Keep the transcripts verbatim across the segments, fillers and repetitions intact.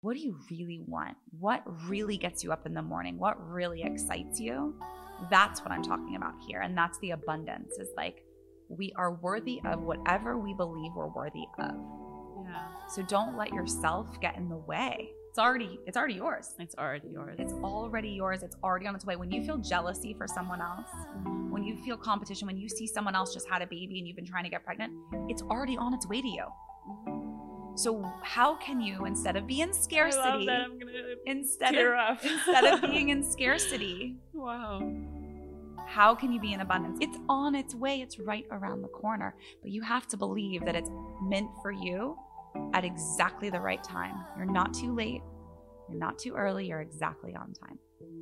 what do you really want? What really gets you up in the morning? What really excites you? That's what I'm talking about here. And that's the abundance, is like, we are worthy of whatever we believe we're worthy of. Yeah. So don't let yourself get in the way. It's already, it's already yours. It's already yours. It's already yours. It's already on its way. When you feel jealousy for someone else, Mm-hmm. when you feel competition, when you see someone else just had a baby and you've been trying to get pregnant, it's already on its way to you. So how can you, instead of being in scarcity, I love that. I'm gonna instead tear of up. instead of being in scarcity, Wow. how can you be in abundance? It's on its way. It's right around the corner. But you have to believe that it's meant for you at exactly the right time. You're not too late. You're not too early. You're exactly on time.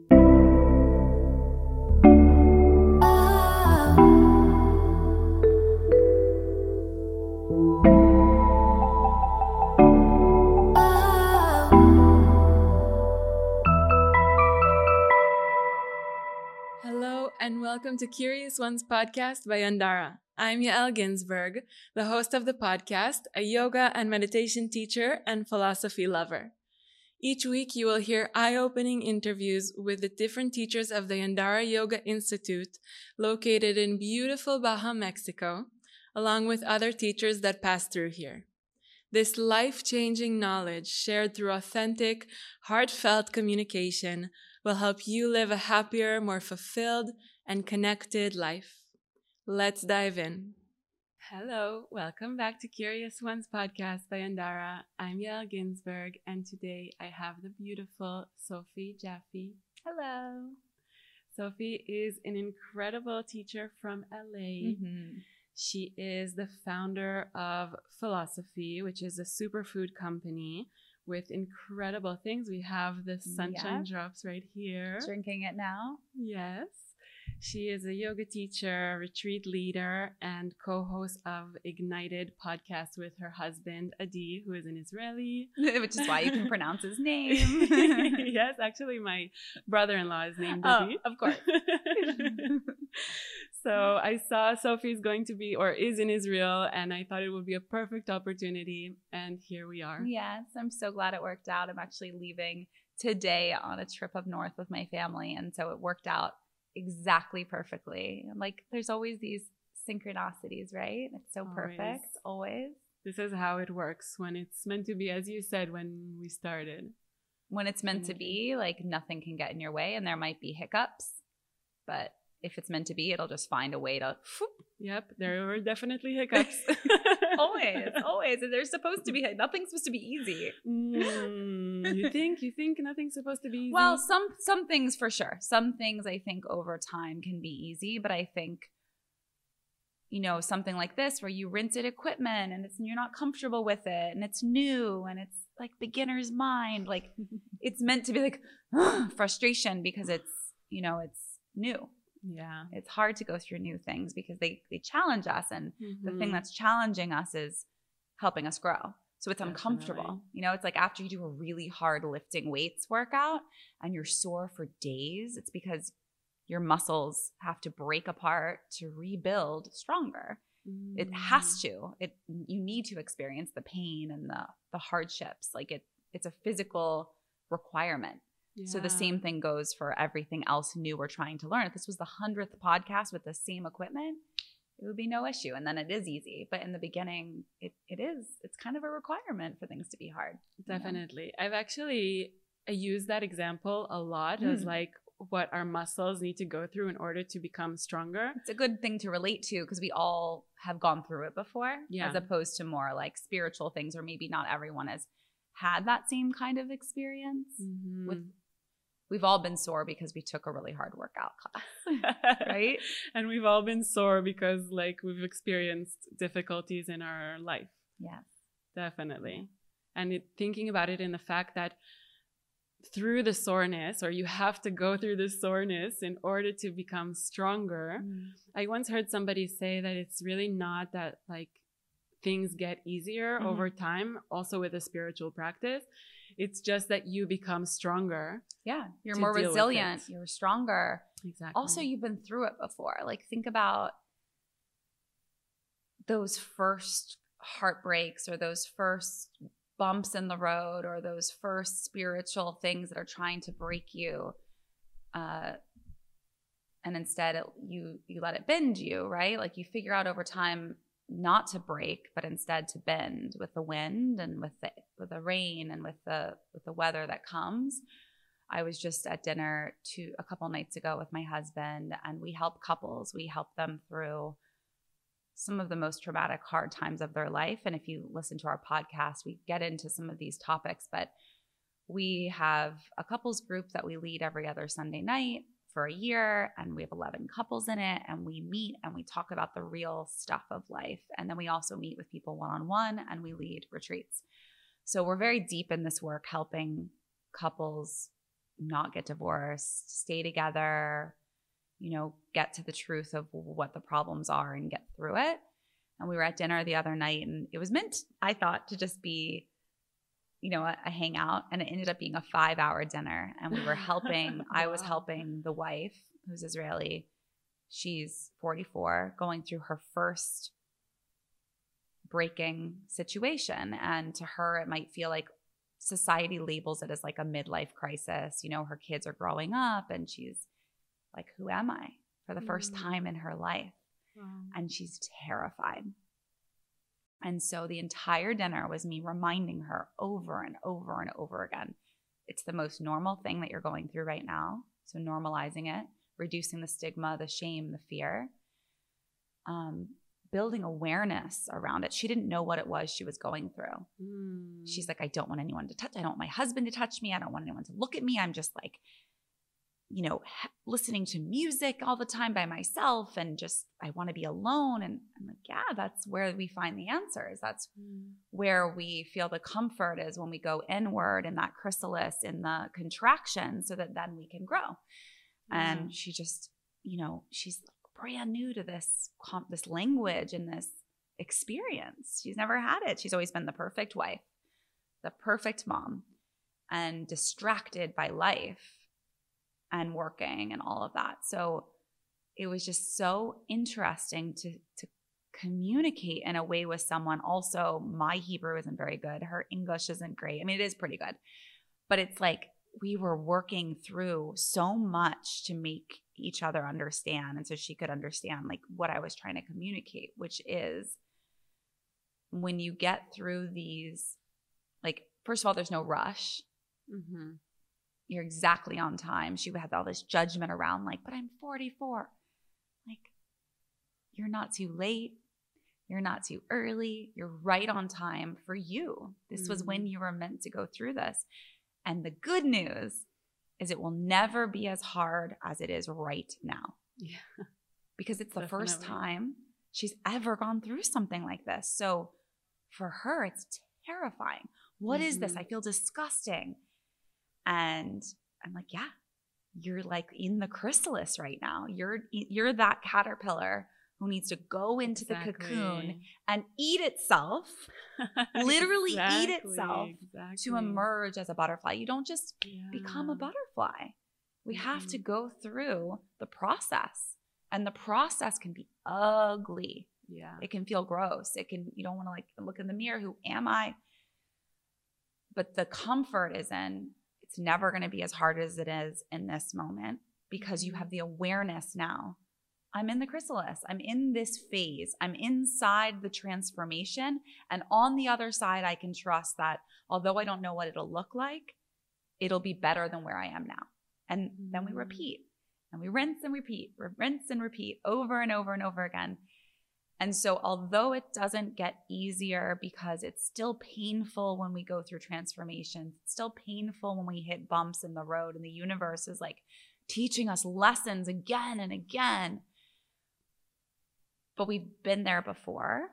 Hello and welcome to Curious Ones podcast by Yandara. I'm Yael Ginsberg, the host of the podcast, a yoga and meditation teacher and philosophy lover. Each week you will hear eye-opening interviews with the different teachers of the Yandara Yoga Institute, located in beautiful Baja, Mexico, along with other teachers that pass through here. This life-changing knowledge, shared through authentic, heartfelt communication, will help you live a happier, more fulfilled, and connected life. Let's dive in. Hello, welcome back to Curious Ones podcast by Yandara. I'm Yael Ginsberg, and today I have the beautiful Sophie Jaffe. Hello. Sophie is an incredible teacher from L A. Mm-hmm. She is the founder of Philosophy, which is a superfood company with incredible things. We have the sunshine Yeah. drops right here. Drinking it now. Yes. She is a yoga teacher, retreat leader, and co-host of Ignited podcast with her husband, Adi, who is an Israeli. Which is why you can pronounce his name. Yes, actually my brother-in-law is named Oh, Adi. of course. So I saw Sophie's going to be, or is in Israel, and I thought it would be a perfect opportunity. And here we are. Yes, I'm so glad it worked out. I'm actually leaving today on a trip up north with my family. And so it worked out exactly perfectly. Like, there's always these synchronicities, right? It's so Always. perfect, always. This is how it works when it's meant to be, as you said, when we started. When it's meant to be, like, nothing can get in your way, and there might be hiccups, but if it's meant to be, it'll just find a way to whoop. Yep, there were definitely hiccups. always, always. And there's supposed to be, nothing's supposed to be easy. Mm, you think? You think nothing's supposed to be easy? Well, some some things for sure. Some things I think over time can be easy, but I think, you know, something like this where you rented equipment and it's you're not comfortable with it and it's new and it's like beginner's mind, like it's meant to be like frustration because it's, you know, it's new. Yeah. It's hard to go through new things because they they challenge us, and Mm-hmm. the thing that's challenging us is helping us grow. So it's Definitely. uncomfortable. You know, it's like after you do a really hard lifting weights workout and you're sore for days, it's because your muscles have to break apart to rebuild stronger. Mm. It has to. It you need to experience the pain and the the hardships. Like it it's a physical requirement. So the Yeah. same thing goes for everything else new we're trying to learn. If this was the hundredth podcast with the same equipment, it would be no issue. And then it is easy. But in the beginning, it, it is. It's kind of a requirement for things to be hard. you know? Definitely. I've actually I use that example a lot Mm. as like what our muscles need to go through in order to become stronger. It's a good thing to relate to because we all have gone through it before, Yeah. as opposed to more like spiritual things, or maybe not everyone has had that same kind of experience. Mm-hmm. With We've all been sore because we took a really hard workout class, right? And we've all been sore because like we've experienced difficulties in our life. Yes. Definitely. And it, thinking about it in the fact that through the soreness, or you have to go through the soreness in order to become stronger. Mm. I once heard somebody say that it's really not that like things get easier Mhm. over time, also with a spiritual practice. It's just that you become stronger. Yeah. You're To more deal with resilient. it. You're stronger. Exactly. Also, you've been through it before. Like, think about those first heartbreaks or those first bumps in the road or those first spiritual things that are trying to break you, uh, and instead it, you you let it bend you, right? Like you figure out over time not to break, but instead to bend with the wind and with the with the rain and with the with the weather that comes. I was just at dinner two a couple nights ago with my husband, and we help couples. We help them through some of the most traumatic, hard times of their life. And if you listen to our podcast, we get into some of these topics, but we have a couples group that we lead every other Sunday night for a year, and we have eleven couples in it, and we meet and we talk about the real stuff of life. And then we also meet with people one-on-one, and we lead retreats. So we're very deep in this work, helping couples not get divorced, stay together, you know, get to the truth of what the problems are and get through it. And we were at dinner the other night, and it was meant, I thought, to just be, you know, a, a hangout, and it ended up being a five hour dinner. And we were helping, wow. I was helping the wife, who's Israeli. She's forty-four, going through her first breaking situation. And to her, it might feel like society labels it as like a midlife crisis. You know, her kids are growing up, and she's like, who am I, for the first mm. time in her life? Wow. And she's terrified. And so the entire dinner was me reminding her over and over and over again, it's the most normal thing that you're going through right now. So normalizing it, reducing the stigma, the shame, the fear, um, building awareness around it. She didn't know what it was she was going through. Mm. She's like, I don't want anyone to touch. I don't want my husband to touch me. I don't want anyone to look at me. I'm just like, you know, listening to music all the time by myself, and just, I want to be alone. And I'm like, yeah, that's where we find the answers. That's mm. where we feel the comfort, is when we go inward in that chrysalis, in the contraction, so that then we can grow. Yeah. And she just, you know, she's brand new to this, this language and this experience. She's never had it. She's always been the perfect wife, the perfect mom, and distracted by life and working and all of that. So it was just so interesting to to communicate in a way with someone. Also, my Hebrew isn't very good. Her English isn't great. I mean, it is pretty good. But it's like we were working through so much to make each other understand. And so she could understand like what I was trying to communicate, which is when you get through these, like, first of all, there's no rush. Mm-hmm. You're exactly on time. She had all this judgment around like, but I'm forty-four. Like, you're not too late. You're not too early. You're right on time for you. This mm-hmm. was when you were meant to go through this. And the good news is it will never be as hard as it is right now. Yeah. Because it's the Definitely. first time she's ever gone through something like this. So for her, it's terrifying. What mm-hmm. is this? I feel disgusting. And I'm like, yeah, you're like in the chrysalis right now. You're you're that caterpillar who needs to go into exactly. the cocoon and eat itself, literally exactly. eat itself exactly. to emerge as a butterfly. You don't just yeah. become a butterfly. We mm-hmm. have to go through the process, and the process can be ugly. Yeah, it can feel gross. It can, you don't want to like look in the mirror. Who am I? But the comfort is in, it's never going to be as hard as it is in this moment, because you have the awareness now. I'm in the chrysalis. I'm in this phase. I'm inside the transformation. And on the other side, I can trust that although I don't know what it'll look like, it'll be better than where I am now. And then we repeat, and we rinse and repeat, rinse and repeat over and over and over again. And so although it doesn't get easier, because it's still painful when we go through transformations, it's still painful when we hit bumps in the road, and the universe is like teaching us lessons again and again. But we've been there before.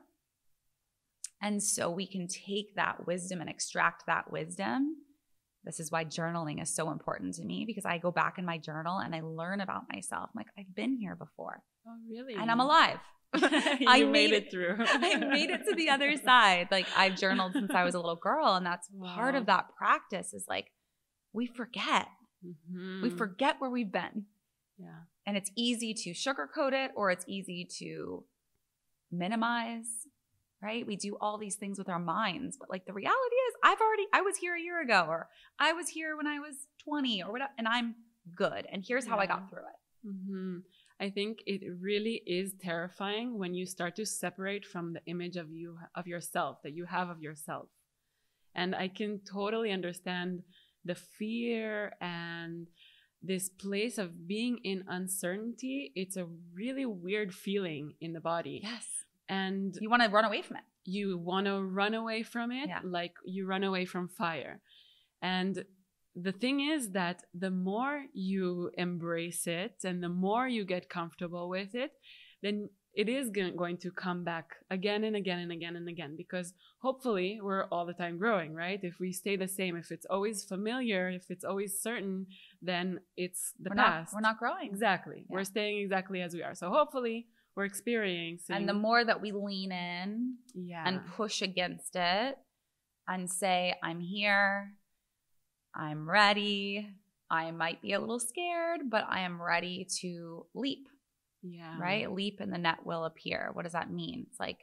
And so we can take that wisdom and extract that wisdom. This is why journaling is so important to me, because I go back in my journal and I learn about myself. I'm like, I've been here before. Oh, really? And I'm alive. I made it through. I made it to the other side. Like, I've journaled since I was a little girl. And that's wow. part of that practice, is like, we forget. Mm-hmm. We forget where we've been. Yeah. And it's easy to sugarcoat it, or it's easy to minimize, right? We do all these things with our minds, but like the reality is I've already, I was here a year ago, or I was here when I was twenty or whatever, and I'm good. And here's how Yeah. I got through it. Mm-hmm. I think it really is terrifying when you start to separate from the image of you, of yourself, that you have of yourself. And I can totally understand the fear and this place of being in uncertainty. It's a really weird feeling in the body. Yes. And You want to run away from it. you want to run away from it, Yeah. like you run away from fire. And the thing is that the more you embrace it and the more you get comfortable with it, then it is go- going to come back again and again and again and again, because hopefully we're all the time growing, right? If we stay the same, if it's always familiar, if it's always certain, then it's the we're past. Not, we're not growing. Exactly. Yeah. We're staying exactly as we are. So hopefully we're experiencing. And the more that we lean in yeah. and push against it and say, I'm here, I'm ready, I might be a little scared, but I am ready to leap, yeah. right? Leap and the net will appear. What does that mean? It's like,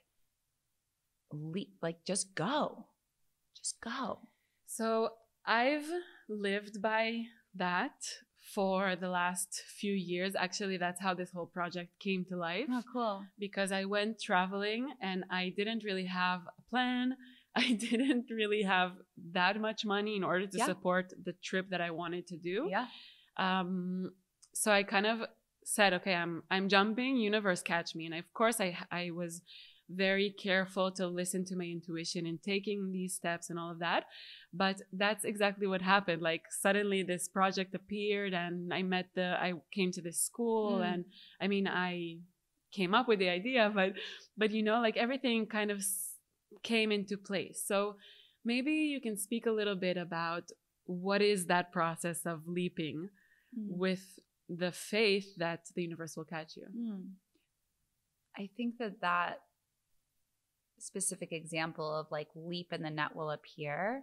leap, like just go, just go. So I've lived by that for the last few years. Actually, that's how this whole project came to life. Oh, cool. Because I went traveling and I didn't really have a plan. I didn't really have that much money in order to Yeah. support the trip that I wanted to do. Yeah. Um, so I kind of said, okay, I'm I'm jumping, universe catch me. And of course I I was very careful to listen to my intuition in taking these steps and all of that. But that's exactly what happened. Like suddenly this project appeared and I met the, I came to this school Mm. and I mean, I came up with the idea, but, but you know, like everything kind of s- came into place. So maybe you can speak a little bit about what is that process of leaping Mm. with the faith that the universe will catch you. Mm. I think that that specific example of like leap and the net will appear,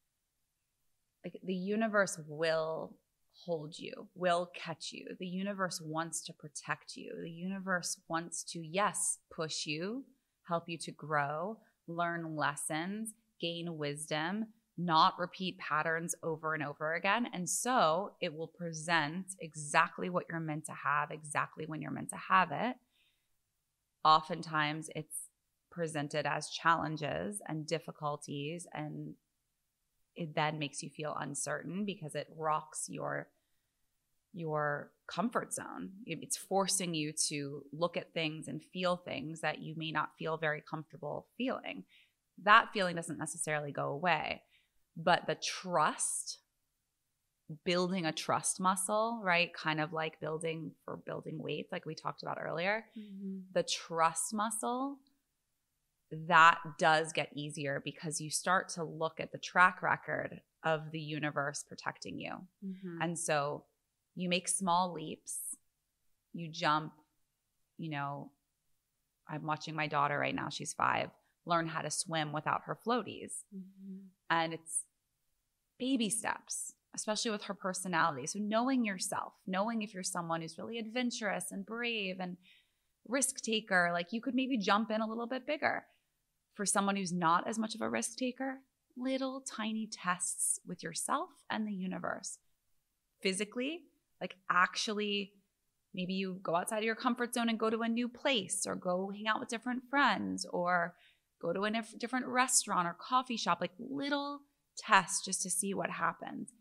like the universe will hold you, will catch you. The universe wants to protect you. The universe wants to, yes, push you, help you to grow, learn lessons, gain wisdom, not repeat patterns over and over again. And so it will present exactly what you're meant to have, exactly when you're meant to have it. Oftentimes it's presented as challenges and difficulties, and it then makes you feel uncertain because it rocks your your comfort zone. It's forcing you to look at things and feel things that you may not feel very comfortable feeling. That feeling doesn't necessarily go away, but the trust, building a trust muscle, right? Kind of like building for building weights, like we talked about earlier. Mm-hmm. The trust muscle, that does get easier because you start to look at the track record of the universe protecting you. Mm-hmm. And so you make small leaps, you jump, you know, I'm watching my daughter right now, she's five, learn how to swim without her floaties. Mm-hmm. And it's baby steps, especially with her personality. So knowing yourself, knowing if you're someone who's really adventurous and brave and risk taker, like you could maybe jump in a little bit bigger. For someone who's not as much of a risk taker, little tiny tests with yourself and the universe. Physically, like actually, maybe you go outside of your comfort zone and go to a new place, or go hang out with different friends, or go to a different restaurant or coffee shop, like little tests just to see what happens.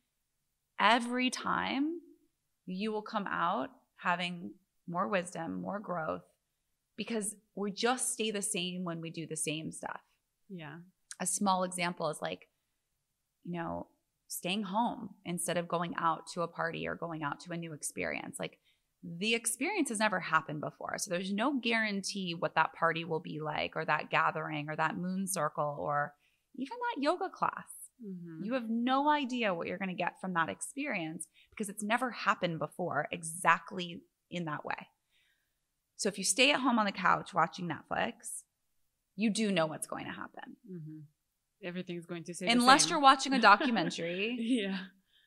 Every time you will come out having more wisdom, more growth, because we just stay the same when we do the same stuff. Yeah. A small example is like, you know, staying home instead of going out to a party or going out to a new experience. Like the experience has never happened before. So there's no guarantee what that party will be like, or that gathering, or that moon circle, or even that yoga class. Mm-hmm. You have no idea what you're going to get from that experience because it's never happened before exactly in that way. So if you stay at home on the couch watching Netflix, you do know what's going to happen. Mm-hmm. Everything's going to stay Unless the same. you're watching a documentary, yeah.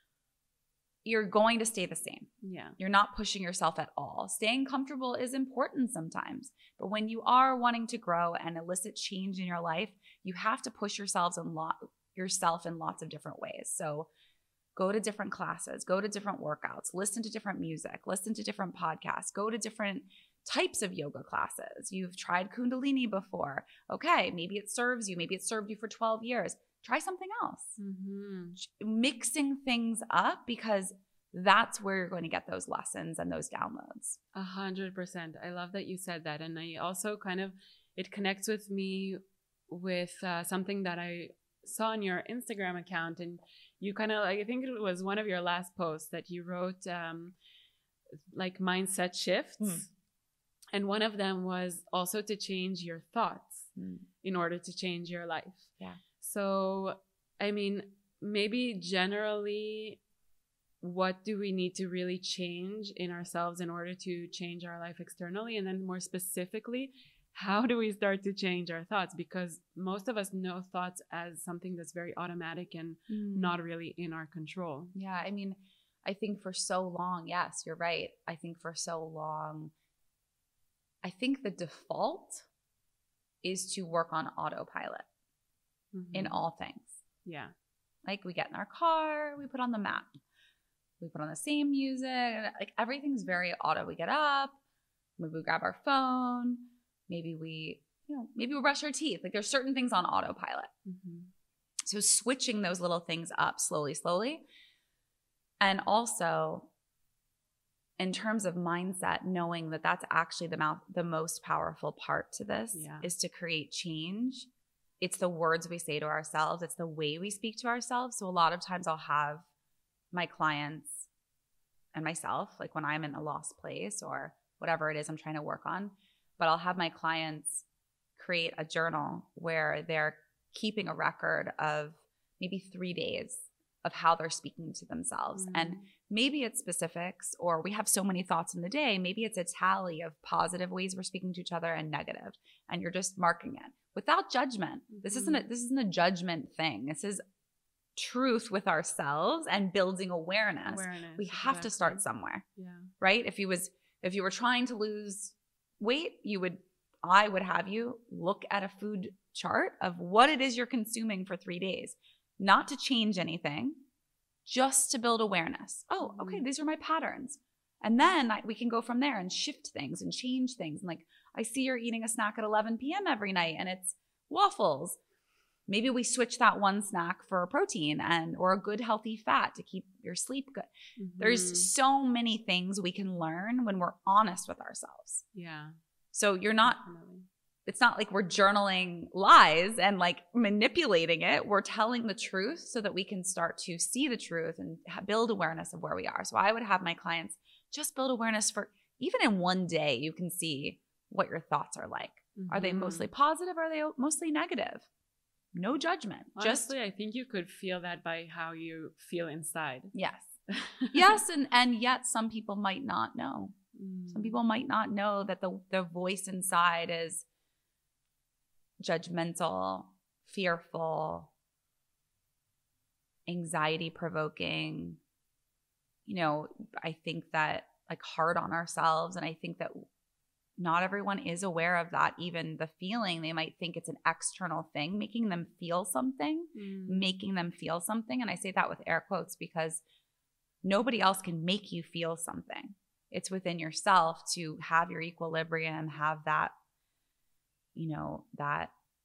you're going to stay the same. Yeah. You're not pushing yourself at all. Staying comfortable is important sometimes. But when you are wanting to grow and elicit change in your life, you have to push yourselves and lo- yourself in lots of different ways. So go to different classes, go to different workouts, listen to different music, listen to different podcasts, go to different types of yoga classes. You've tried Kundalini before. Okay, maybe it serves you. Maybe it served you for twelve years. Try something else. Mm-hmm. Mixing things up, because that's where you're going to get those lessons and those downloads. A hundred percent. I love that you said that. And I also kind of, it connects with me with uh, something that I saw on your Instagram account. And you kind of like, I think it was one of your last posts that you wrote um, like mindset shifts. Mm. And one of them was also to change your thoughts mm. in order to change your life. Yeah. So, I mean, maybe generally, what do we need to really change in ourselves in order to change our life externally? And then more specifically, how do we start to change our thoughts? Because most of us know thoughts as something that's very automatic and mm. not really in our control. Yeah. I mean, I think for so long, yes, you're right. I think for so long, I think the default is to work on autopilot mm-hmm. in all things. Yeah. Like we get in our car, we put on the map, we put on the same music, like everything's very auto. We get up, maybe we grab our phone, maybe we, you know, maybe we brush our teeth. Like there's certain things on autopilot. Mm-hmm. So switching those little things up slowly, slowly. And also, in terms of mindset, knowing that that's actually the mouth, the most powerful part to this yeah. is to create change. It's the words we say to ourselves. It's the way we speak to ourselves. So a lot of times I'll have my clients and myself, like when I'm in a lost place or whatever it is I'm trying to work on, but I'll have my clients create a journal where they're keeping a record of maybe three days of how they're speaking to themselves. Mm-hmm. And maybe it's specifics, or we have so many thoughts in the day. Maybe it's a tally of positive ways we're speaking to each other and negative, and you're just marking it without judgment. Mm-hmm. This isn't a, this isn't a judgment thing. This is truth with ourselves and building awareness. awareness we have exactly. to start somewhere. Yeah. Right? If you was if you were trying to lose weight, you would I would have you look at a food chart of what it is you're consuming for three days. Not to change anything, just to build awareness. Oh, okay, these are my patterns. And then I, we can go from there and shift things and change things. And like, I see you're eating a snack at eleven p.m. every night and it's waffles. Maybe we switch that one snack for a protein and or a good healthy fat to keep your sleep good. Mm-hmm. There's so many things we can learn when we're honest with ourselves. Yeah. So you're not... Definitely. It's not like we're journaling lies and like manipulating it. We're telling the truth so that we can start to see the truth and build awareness of where we are. So I would have my clients just build awareness for even in one day, you can see what your thoughts are like. Mm-hmm. Are they mostly positive? Or are they mostly negative? No judgment. Honestly, just, I think you could feel that by how you feel inside. Yes. yes. And, and yet some people might not know. Mm. Some people might not know that the, the voice inside is judgmental, fearful, anxiety provoking. You know, I think that like hard on ourselves. And I think that not everyone is aware of that. Even the feeling, they might think it's an external thing, making them feel something, mm. making them feel something. And I say that with air quotes because nobody else can make you feel something. It's within yourself to have your equilibrium, have that, you know, that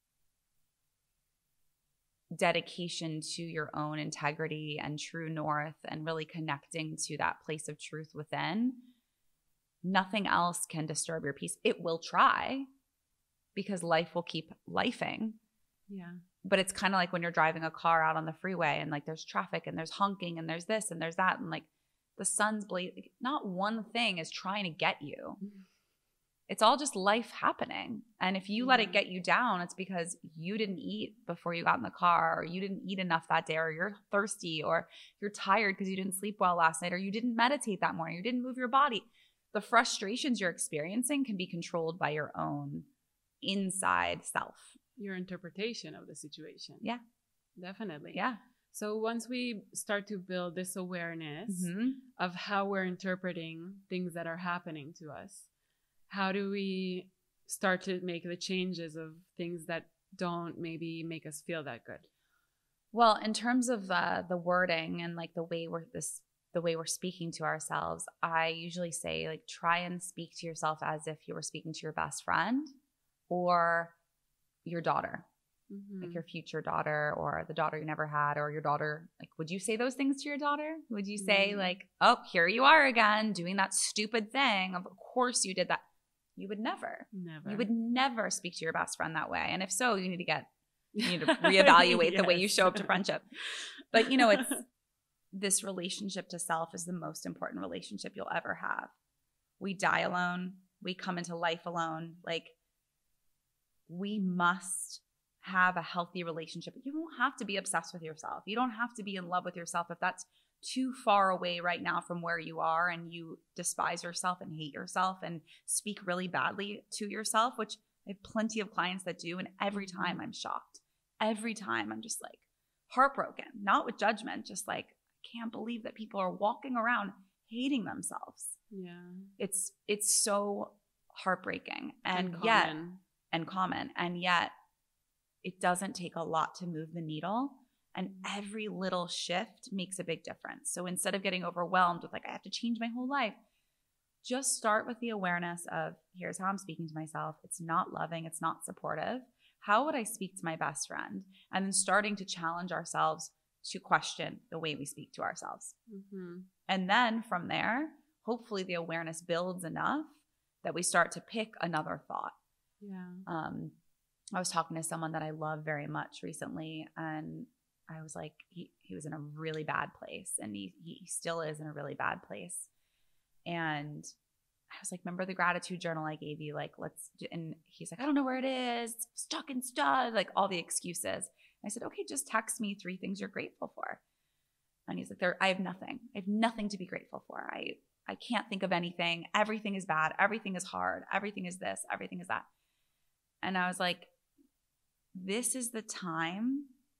dedication to your own integrity and true north and really connecting to that place of truth within. Nothing else can disturb your peace. It will try because life will keep lifing. Yeah. But it's kind of like when you're driving a car out on the freeway and like there's traffic and there's honking and there's this and there's that and like the sun's blazing. Not one thing is trying to get you. Mm-hmm. It's all just life happening. And if you yeah. let it get you down, it's because you didn't eat before you got in the car, or you didn't eat enough that day, or you're thirsty, or you're tired because you didn't sleep well last night, or you didn't meditate that morning, you didn't move your body. The frustrations you're experiencing can be controlled by your own inside self. Your interpretation of the situation. Yeah. Definitely. Yeah. So once we start to build this awareness mm-hmm. of how we're interpreting things that are happening to us, how do we start to make the changes of things that don't maybe make us feel that good? Well, in terms of uh, the wording and like the way we're this, the way we're speaking to ourselves, I usually say like try and speak to yourself as if you were speaking to your best friend or your daughter, mm-hmm. like your future daughter or the daughter you never had or your daughter. Like, would you say those things to your daughter? Would you say mm-hmm. like, oh, here you are again doing that stupid thing? Of course you did that. You would never. Never. You would never speak to your best friend that way. And if so, you need to get You need to reevaluate yes. the way you show up to friendship. But, you know, it's this relationship to self is the most important relationship you'll ever have. We die alone. We come into life alone. Like, we must have a healthy relationship. You don't have to be obsessed with yourself. You don't have to be in love with yourself if that's too far away right now from where you are and you despise yourself and hate yourself and speak really badly to yourself, which I have plenty of clients that do. And every time I'm shocked. Every time I'm just like heartbroken, not with judgment, just like, I can't believe that people are walking around hating themselves. Yeah. It's, it's so heartbreaking and, and yet, common. and common. And yet it doesn't take a lot to move the needle. And every little shift makes a big difference. So instead of getting overwhelmed with like, I have to change my whole life, just start with the awareness of here's how I'm speaking to myself. It's not loving. It's not supportive. How would I speak to my best friend? And then starting to challenge ourselves to question the way we speak to ourselves. Mm-hmm. And then from there, hopefully the awareness builds enough that we start to pick another thought. Yeah. Um, I was talking to someone that I love very much recently, and I was like, he, he was in a really bad place, and he, he still is in a really bad place. And I was like, remember the gratitude journal I gave you? Like, let's, do, and he's like, I don't know where it is. It's stuck in stud, like all the excuses. I said, okay, just text me three things you're grateful for. And he's like, there, I have nothing. I have nothing to be grateful for. I, I can't think of anything. Everything is bad. Everything is hard. Everything is this. Everything is that. And I was like, this is the time.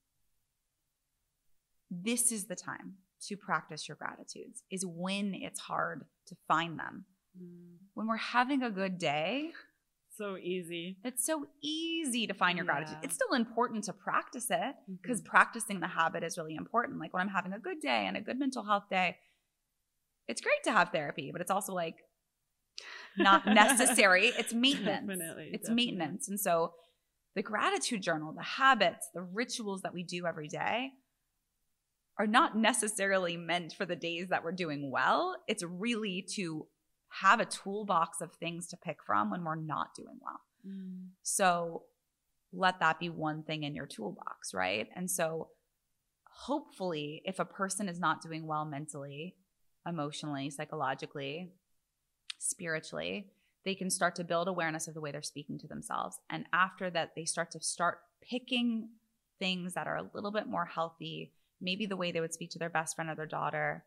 This is the time to practice your gratitudes, is when it's hard to find them. Mm. When we're having a good day, so easy. It's so easy to find your yeah. gratitude. It's still important to practice it because mm-hmm. practicing the habit is really important. Like when I'm having a good day and a good mental health day, it's great to have therapy, but it's also like not necessary. It's maintenance. Definitely, it's definitely. maintenance. And so the gratitude journal, the habits, the rituals that we do every day are not necessarily meant for the days that we're doing well. It's really to have a toolbox of things to pick from when we're not doing well. Mm. So let that be one thing in your toolbox, right? And so hopefully if a person is not doing well mentally, emotionally, psychologically, spiritually, they can start to build awareness of the way they're speaking to themselves. And after that, they start to start picking things that are a little bit more healthy, maybe the way they would speak to their best friend or their daughter.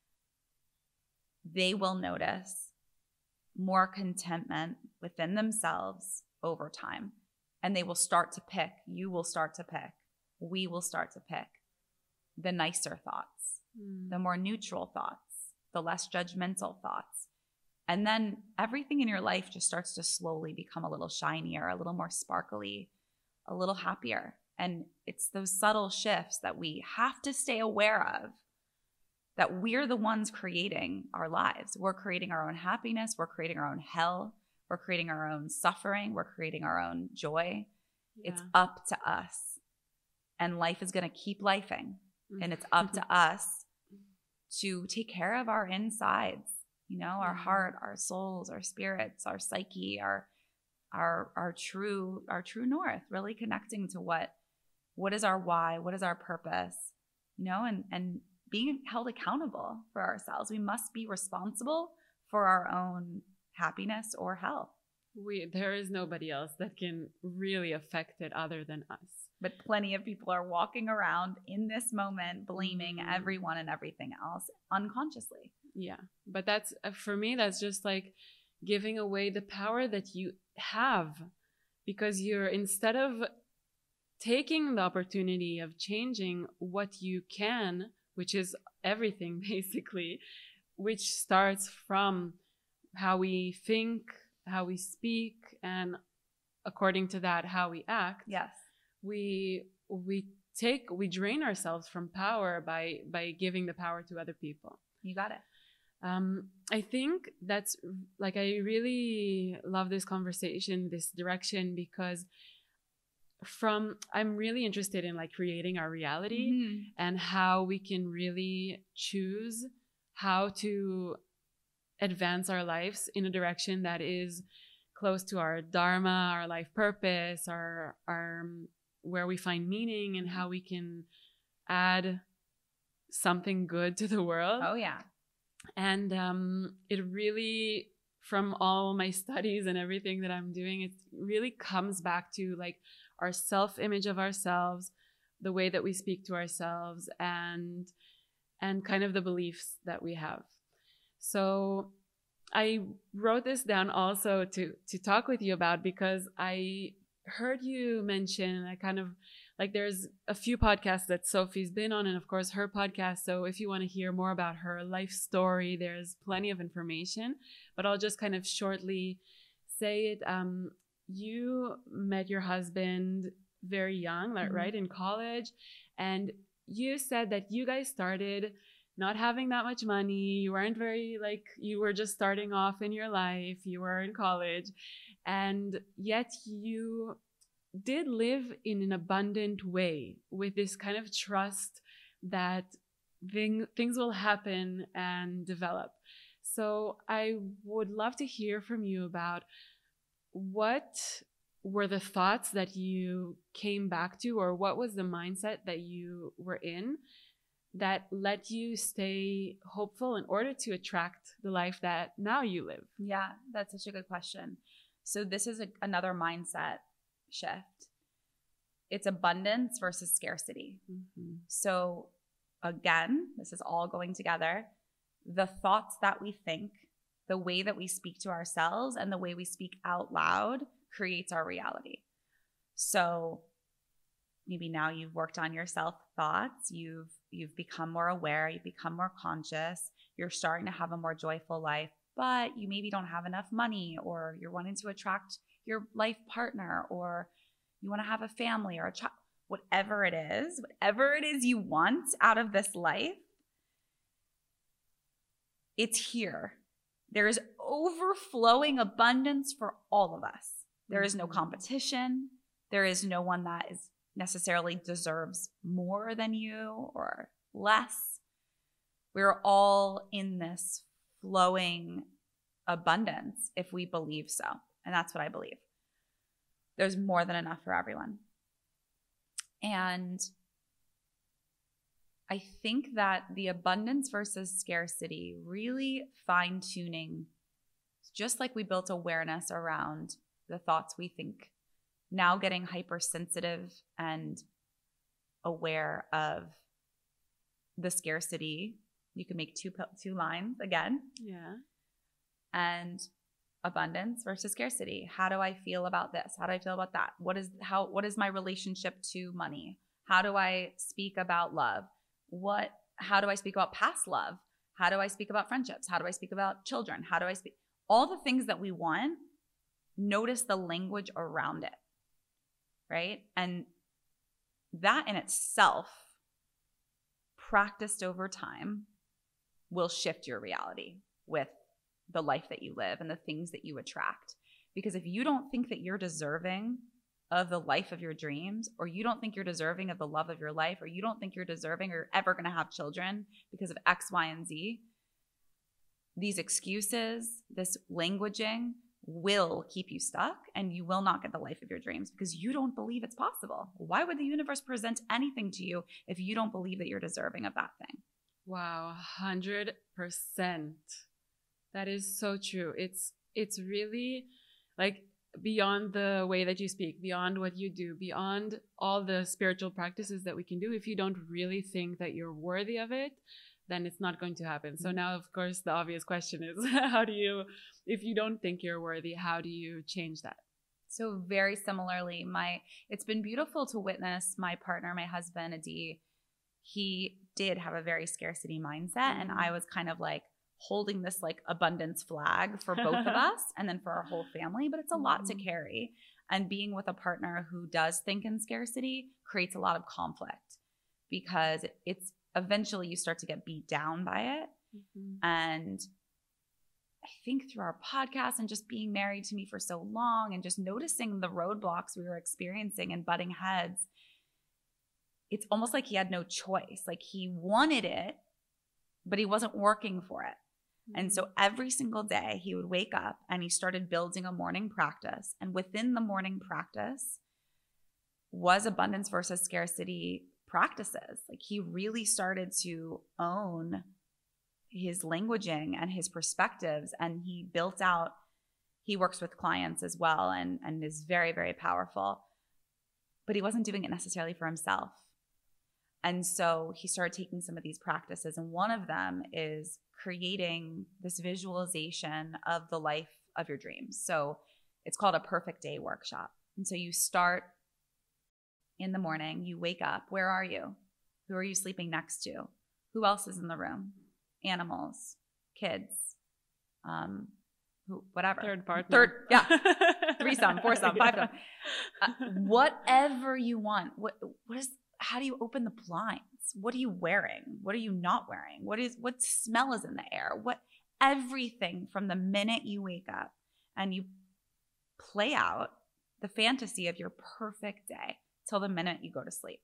They will notice more contentment within themselves over time. And they will start to pick, you will start to pick, we will start to pick the nicer thoughts, mm. the more neutral thoughts, the less judgmental thoughts. And then everything in your life just starts to slowly become a little shinier, a little more sparkly, a little happier. And it's those subtle shifts that we have to stay aware of, that we're the ones creating our lives. We're creating our own happiness. We're creating our own hell. We're creating our own suffering. We're creating our own joy. Yeah. It's up to us. And life is going to keep lifing. And it's up to us to take care of our insides, you know, our heart, our souls, our spirits, our psyche, our our our true our true north, really connecting to what what is our why, what is our purpose, you know, and and being held accountable for ourselves. We must be responsible for our own happiness or health. We there is nobody else that can really affect it other than us. But plenty of people are walking around in this moment blaming mm. everyone and everything else unconsciously. Yeah. But that's, for me, that's just like giving away the power that you have, because you're, instead of taking the opportunity of changing what you can, which is everything basically, which starts from how we think, how we speak, and according to that, how we act. Yes. We we take, we drain ourselves from power by, by giving the power to other people. You got it. Um, I think that's like, I really love this conversation, this direction, because from, I'm really interested in like creating our reality Mm-hmm. and how we can really choose how to advance our lives in a direction that is close to our dharma, our life purpose, our, our, where we find meaning, and how we can add something good to the world. Oh yeah. And um, it really, from all my studies and everything that I'm doing, it really comes back to like our self-image of ourselves, the way that we speak to ourselves, and and kind of the beliefs that we have. So I wrote this down also to to talk with you about, because I heard you mention, I kind of like, there's a few podcasts that Sophie's been on, and of course her podcast. So if you want to hear more about her life story, there's plenty of information, but I'll just kind of shortly say it. Um, you met your husband very young, like, mm-hmm. right, in college. And you said that you guys started not having that much money. You weren't very, like, you were just starting off in your life. You were in college. And yet you did live in an abundant way, with this kind of trust that thing, things will happen and develop. So I would love to hear from you about what were the thoughts that you came back to, or what was the mindset that you were in that let you stay hopeful in order to attract the life that now you live? Yeah, that's such a good question. So this is a, another mindset shift. It's abundance versus scarcity. Mm-hmm. So again, this is all going together. The thoughts that we think, the way that we speak to ourselves, and the way we speak out loud creates our reality. So maybe now you've worked on your self thoughts, you've you've become more aware, you've become more conscious, you're starting to have a more joyful life, but you maybe don't have enough money, or you're wanting to attract your life partner, or you want to have a family or a child, whatever it is, whatever it is you want out of this life, it's here. There is overflowing abundance for all of us. There is no competition. There is no one that is necessarily deserves more than you or less. We're all in this flowing abundance if we believe so. And that's what I believe. There's more than enough for everyone. And I think that the abundance versus scarcity, really fine-tuning, just like we built awareness around the thoughts we think, now getting hypersensitive and aware of the scarcity. You can make two two lines again. Yeah. And abundance versus scarcity. How do I feel about this? How do I feel about that? What is how what is my relationship to money? How do I speak about love? What how do I speak about past love? How do I speak about friendships? How do I speak about children? How do I speak all the things that we want? Notice the language around it. Right? And that in itself, practiced over time, will shift your reality with the life that you live and the things that you attract. Because if you don't think that you're deserving of the life of your dreams, or you don't think you're deserving of the love of your life, or you don't think you're deserving or ever going to have children because of X, Y, and Z, these excuses, this languaging will keep you stuck, and you will not get the life of your dreams because you don't believe it's possible. Why would the universe present anything to you if you don't believe that you're deserving of that thing? Wow, one hundred percent. That is so true. It's it's really like beyond the way that you speak, beyond what you do, beyond all the spiritual practices that we can do. If you don't really think that you're worthy of it, then it's not going to happen. So now, of course, the obvious question is, how do you, if you don't think you're worthy, how do you change that? So very similarly, my it's been beautiful to witness my partner, my husband, Adi. He did have a very scarcity mindset, mm-hmm. and I was kind of like holding this like abundance flag for both of us and then for our whole family, but it's a lot mm-hmm. to carry. And being with a partner who does think in scarcity creates a lot of conflict because it's eventually you start to get beat down by it. Mm-hmm. And I think through our podcast and just being married to me for so long and just noticing the roadblocks we were experiencing and butting heads, it's almost like he had no choice. Like he wanted it, but he wasn't working for it. And so every single day he would wake up and he started building a morning practice. And within the morning practice was abundance versus scarcity practices. Like he really started to own his languaging and his perspectives. And he built out, he works with clients as well and, and is very, very powerful. But he wasn't doing it necessarily for himself. And so he started taking some of these practices. And one of them is creating this visualization of the life of your dreams. So it's called a perfect day workshop. And so you start in the morning, you wake up. Where are you? Who are you sleeping next to? Who else is in the room? Animals, kids, um, who, whatever. Third partner. Third, yeah. Threesome, foursome, five-some. Uh, whatever you want. What, what is, how do you open the blinds? What are you wearing? What are you not wearing? What is, what smell is in the air? What, everything from the minute you wake up and you play out the fantasy of your perfect day till the minute you go to sleep.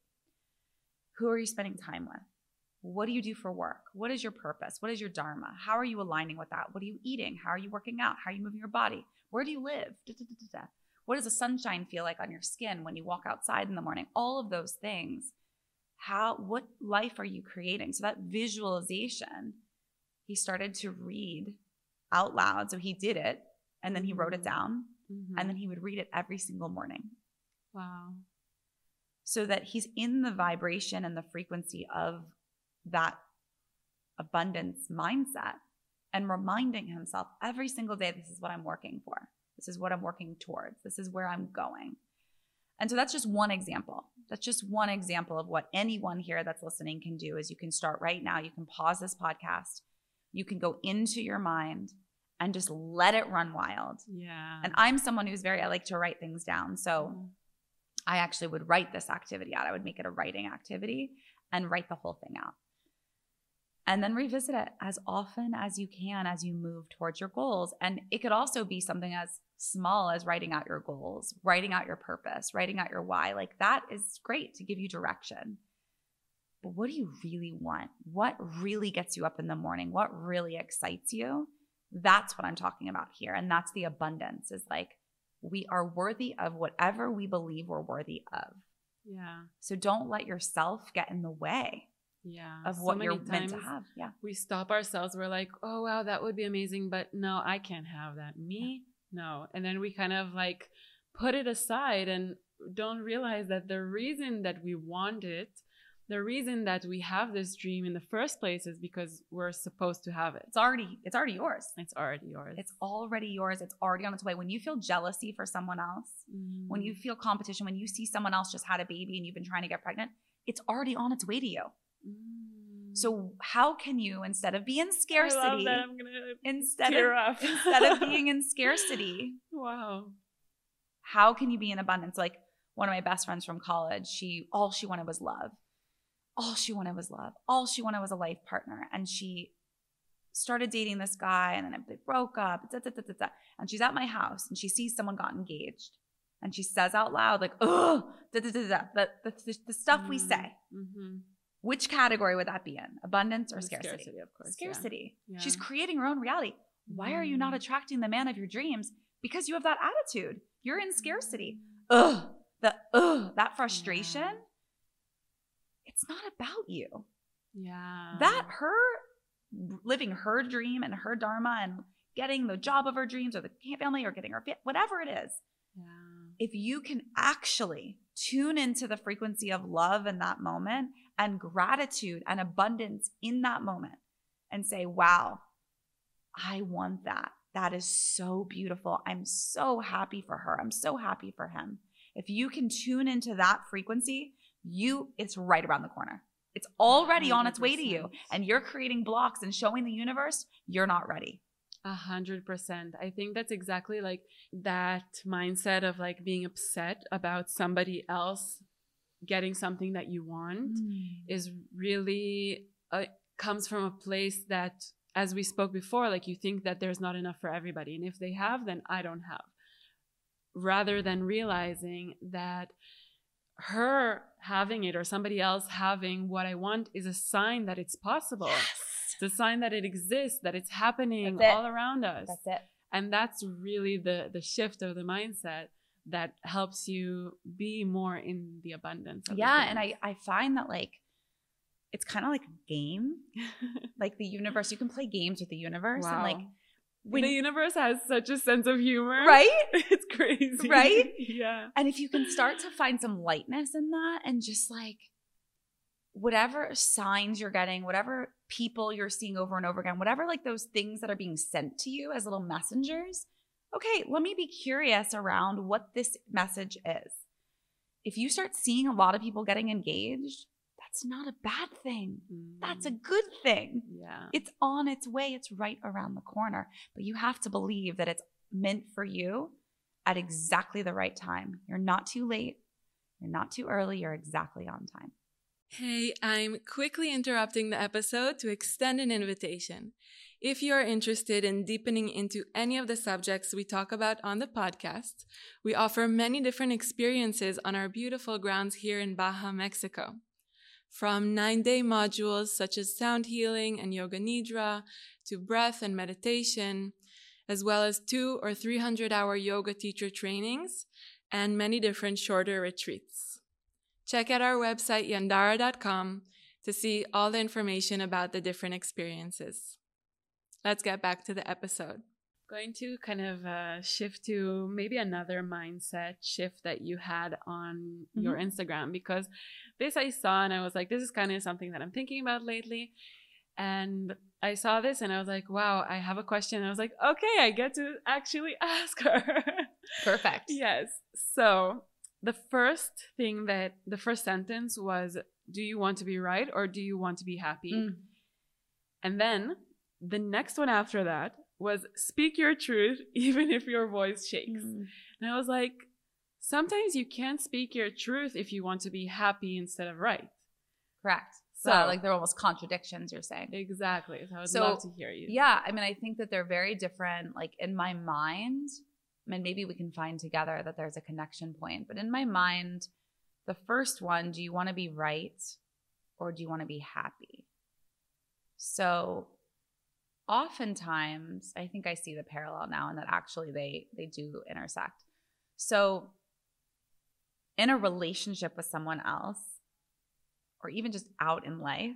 Who are you spending time with? What do you do for work? What is your purpose? What is your dharma? How are you aligning with that? What are you eating? How are you working out? How are you moving your body? Where do you live? Da, da, da, da, da. What does the sunshine feel like on your skin when you walk outside in the morning? All of those things. How, what life are you creating? So that visualization, he started to read out loud. So he did it and then he wrote it down mm-hmm. and then he would read it every single morning. Wow. So that he's in the vibration and the frequency of that abundance mindset and reminding himself every single day, this is what I'm working for. This is what I'm working towards. This is where I'm going. And so that's just one example. That's just one example of what anyone here that's listening can do is you can start right now. You can pause this podcast. You can go into your mind and just let it run wild. Yeah. And I'm someone who's very, I like to write things down. So mm. I actually would write this activity out. I would make it a writing activity and write the whole thing out. And then revisit it as often as you can as you move towards your goals. And it could also be something as small as writing out your goals, writing out your purpose, writing out your why. Like that is great to give you direction. But what do you really want? What really gets you up in the morning? What really excites you? That's what I'm talking about here. And that's the abundance is like we are worthy of whatever we believe we're worthy of. Yeah. So don't let yourself get in the way. Yeah, of what so you're meant to have. Yeah, we stop ourselves. We're like, oh wow, that would be amazing, but no, I can't have that. Me, yeah. No. And then we kind of like put it aside and don't realize that the reason that we want it, the reason that we have this dream in the first place is because we're supposed to have it. It's already, it's already yours. It's already yours. It's already yours. It's already on its way. When you feel jealousy for someone else, mm. when you feel competition, when you see someone else just had a baby and you've been trying to get pregnant, it's already on its way to you. Mm. So how can you, instead of being in scarcity, I love that. I'm gonna instead tear of up. instead of being in scarcity, wow, how can you be in abundance? Like one of my best friends from college, she all she wanted was love. All she wanted was love. All she wanted was a life partner, and she started dating this guy, and then they broke up. Da, da, da, da, da. And she's at my house, and she sees someone got engaged, and she says out loud, like, "Oh, da, da, da, da, the, the, the, the stuff mm-hmm. we say." Mm-hmm. Which category would that be in? Abundance or scarcity? Scarcity, of course. Scarcity. Yeah. She's creating her own reality. Why are you not attracting the man of your dreams? Because you have that attitude. You're in scarcity. Ugh. The ugh, that frustration. Yeah. It's not about you. Yeah. That her living her dream and her dharma and getting the job of her dreams or the family or getting her fit, whatever it is. Yeah. If you can actually tune into the frequency of love in that moment and gratitude and abundance in that moment and say, wow, I want that. That is so beautiful. I'm so happy for her. I'm so happy for him. If you can tune into that frequency, you, it's right around the corner. It's already on its way to you, and you're creating blocks and showing the universe you're not ready. A hundred percent. I think that's exactly like that mindset of like being upset about somebody else getting something that you want mm. is really uh, comes from a place that, as we spoke before, like you think that there's not enough for everybody. And if they have, then I don't have. Rather than realizing that her having it or somebody else having what I want is a sign that it's possible. Yes. It's a sign that it exists, that it's happening all around us. That's it. And that's really the, the shift of the mindset that helps you be more in the abundance. Of yeah. And I, I find that like, it's kind of like a game, like the universe, you can play games with the universe. Wow. And like, when the universe has such a sense of humor. Right? It's crazy. Right? Yeah. And if you can start to find some lightness in that and just like whatever signs you're getting, whatever people you're seeing over and over again, whatever like those things that are being sent to you as little messengers, okay, let me be curious around what this message is. If you start seeing a lot of people getting engaged, that's not a bad thing. Mm. That's a good thing. Yeah. It's on its way. It's right around the corner. But you have to believe that it's meant for you at exactly the right time. You're not too late. You're not too early. You're exactly on time. Hey, I'm quickly interrupting the episode to extend an invitation. If you are interested in deepening into any of the subjects we talk about on the podcast, we offer many different experiences on our beautiful grounds here in Baja, Mexico. From nine-day modules such as sound healing and yoga nidra to breath and meditation, as well as two or three hundred hour yoga teacher trainings and many different shorter retreats. Check out our website yandara dot com to see all the information about the different experiences. Let's get back to the episode. Going to kind of uh, shift to maybe another mindset shift that you had on mm-hmm. your Instagram, because this I saw and I was like, this is kind of something that I'm thinking about lately. And I saw this and I was like, wow, I have a question. And I was like, okay, I get to actually ask her. Perfect. Yes. So the first thing that the first sentence was, do you want to be right or do you want to be happy? Mm. And then the next one after that was speak your truth, even if your voice shakes. Mm. And I was like, sometimes you can't speak your truth if you want to be happy instead of right. Correct. So, so like they're almost contradictions, you're saying. Exactly. So I would so, love to hear you. Yeah. I mean, I think that they're very different. Like in my mind, I mean, maybe we can find together that there's a connection point. But in my mind, the first one, do you want to be right or do you want to be happy? So oftentimes, I think I see the parallel now and that actually they they do intersect. So in a relationship with someone else, or even just out in life,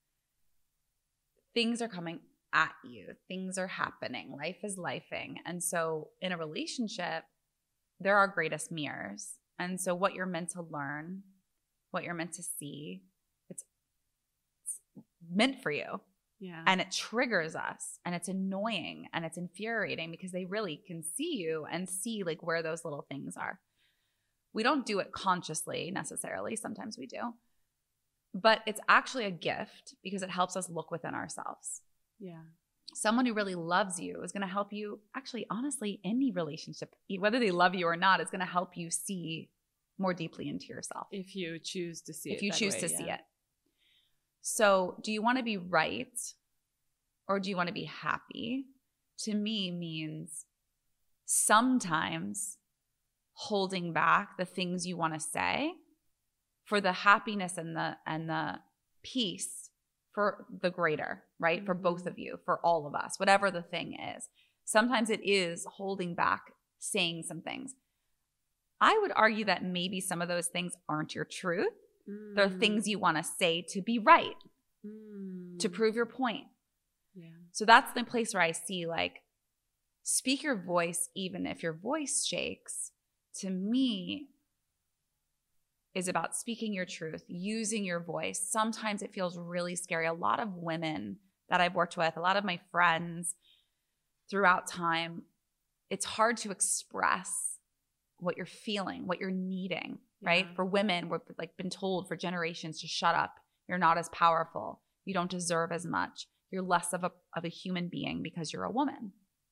things are coming at you. Things are happening. Life is lifing. And so in a relationship, they're our greatest mirrors. And so what you're meant to learn, what you're meant to see, it's, it's meant for you. Yeah. And it triggers us and it's annoying and it's infuriating because they really can see you and see like where those little things are. We don't do it consciously necessarily. Sometimes we do. But it's actually a gift because it helps us look within ourselves. Yeah. Someone who really loves you is going to help you, actually, honestly, any relationship, whether they love you or not, is going to help you see more deeply into yourself. If you choose to see it. If you that choose way, to yeah. see it. So do you want to be right or do you want to be happy? To me means sometimes holding back the things you want to say for the happiness and the and the peace for the greater, right? Mm-hmm. For both of you, for all of us, whatever the thing is. Sometimes it is holding back, saying some things. I would argue that maybe some of those things aren't your truth. Mm. They're things you want to say to be right, mm. to prove your point. Yeah. So that's the place where I see like, speak your voice even if your voice shakes, to me, is about speaking your truth, using your voice. Sometimes it feels really scary. A lot of women that I've worked with, a lot of my friends throughout time, it's hard to express what you're feeling, what you're needing, yeah. right? For women, we've like been told for generations to shut up. You're not as powerful. You don't deserve as much. You're less of a of a human being because you're a woman.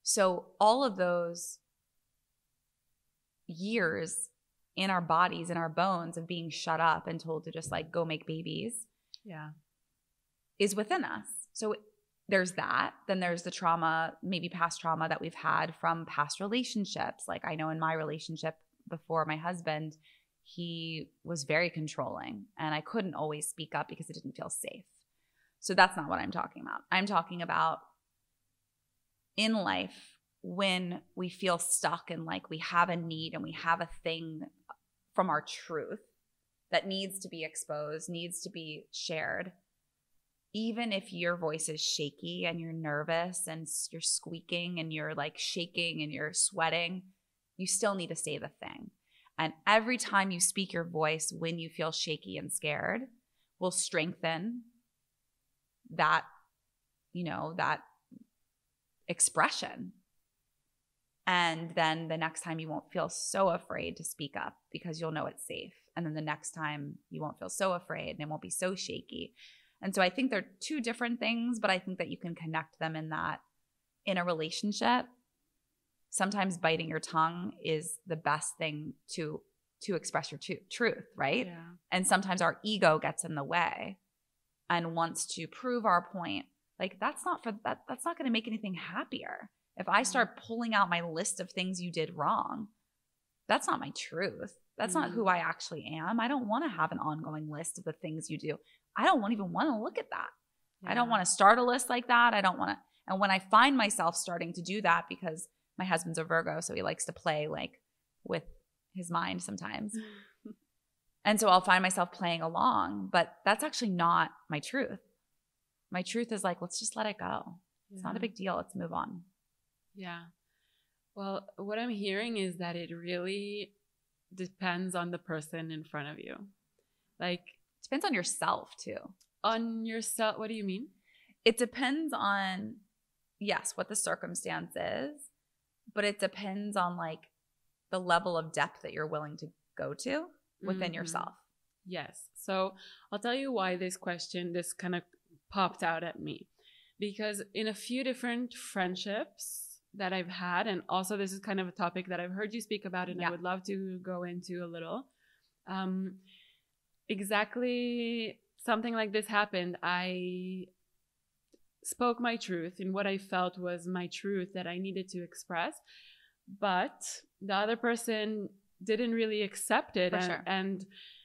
So all of those years in our bodies, in our bones of being shut up and told to just like go make babies Yeah. is within us. So there's that. Then there's the trauma, maybe past trauma that we've had from past relationships. Like I know in my relationship before my husband, he was very controlling and I couldn't always speak up because it didn't feel safe. So that's not what I'm talking about. I'm talking about in life when we feel stuck and like we have a need and we have a thing from our truth that needs to be exposed, needs to be shared. Even if your voice is shaky and you're nervous and you're squeaking and you're like shaking and you're sweating, you still need to say the thing. And every time you speak your voice when you feel shaky and scared will strengthen that, you know, that expression. And then the next time you won't feel so afraid to speak up because you'll know it's safe. And then the next time you won't feel so afraid and it won't be so shaky. And so I think they're two different things, but I think that you can connect them in that in a relationship. Sometimes biting your tongue is the best thing to to express your t- truth, right? Yeah. And sometimes our ego gets in the way and wants to prove our point. Like that's not for that. That's not going to make anything happier. If I start pulling out my list of things you did wrong, that's not my truth. That's mm. not who I actually am. I don't want to have an ongoing list of the things you do. I don't want, even want to look at that. Yeah. I don't want to start a list like that. I don't want to. And when I find myself starting to do that, because my husband's a Virgo, so he likes to play like with his mind sometimes. And so I'll find myself playing along, but that's actually not my truth. My truth is like, let's just let it go. It's yeah. not a big deal. Let's move on. Yeah. Well, what I'm hearing is that it really depends on the person in front of you. Like, it depends on yourself too. On yourself? What do you mean? It depends on, yes, what the circumstance is, but it depends on like the level of depth that you're willing to go to within mm-hmm. yourself. Yes. So I'll tell you why this question, this kind of popped out at me. Because in a few different friendships that I've had, and also this is kind of a topic that I've heard you speak about and yeah. I would love to go into a little. Um, exactly something like this happened. I spoke my truth in what I felt was my truth that I needed to express, but the other person didn't really accept it and, sure. and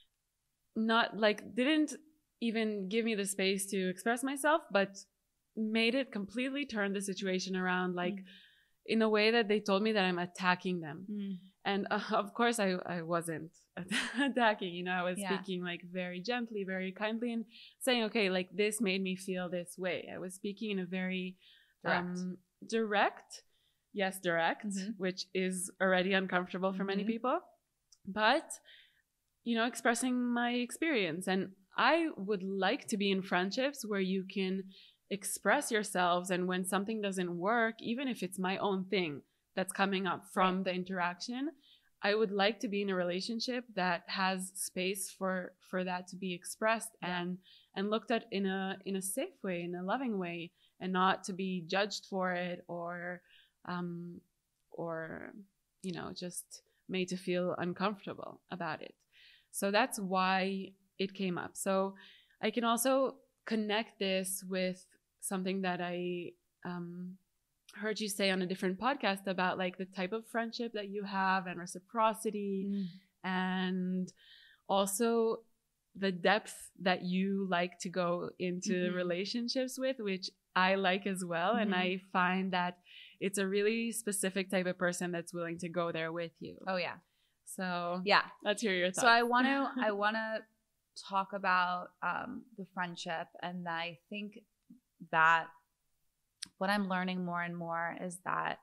not like didn't even give me the space to express myself, but made it completely turn the situation around, like mm. in a way that they told me that I'm attacking them. Mm. And uh, of course I, I wasn't attacking, you know, I was yeah. speaking like very gently, very kindly and saying, okay, like this made me feel this way. I was speaking in a very direct, um, direct yes, direct, mm-hmm. which is already uncomfortable for mm-hmm. many people, but, you know, expressing my experience. And I would like to be in friendships where you can express yourselves, and when something doesn't work, even if it's my own thing that's coming up from right. the interaction, I would like to be in a relationship that has space for for that to be expressed yeah. and and looked at in a in a safe way, in a loving way, and not to be judged for it or um or you know just made to feel uncomfortable about it. So that's why it came up. So I can also connect this with something that I um, heard you say on a different podcast about like the type of friendship that you have and reciprocity mm. and also the depth that you like to go into mm-hmm. relationships with, which I like as well. Mm-hmm. And I find that it's a really specific type of person that's willing to go there with you. Oh, yeah. So yeah, let's hear your thoughts. So I want to, I want to talk about um, the friendship. And I think that what I'm learning more and more is that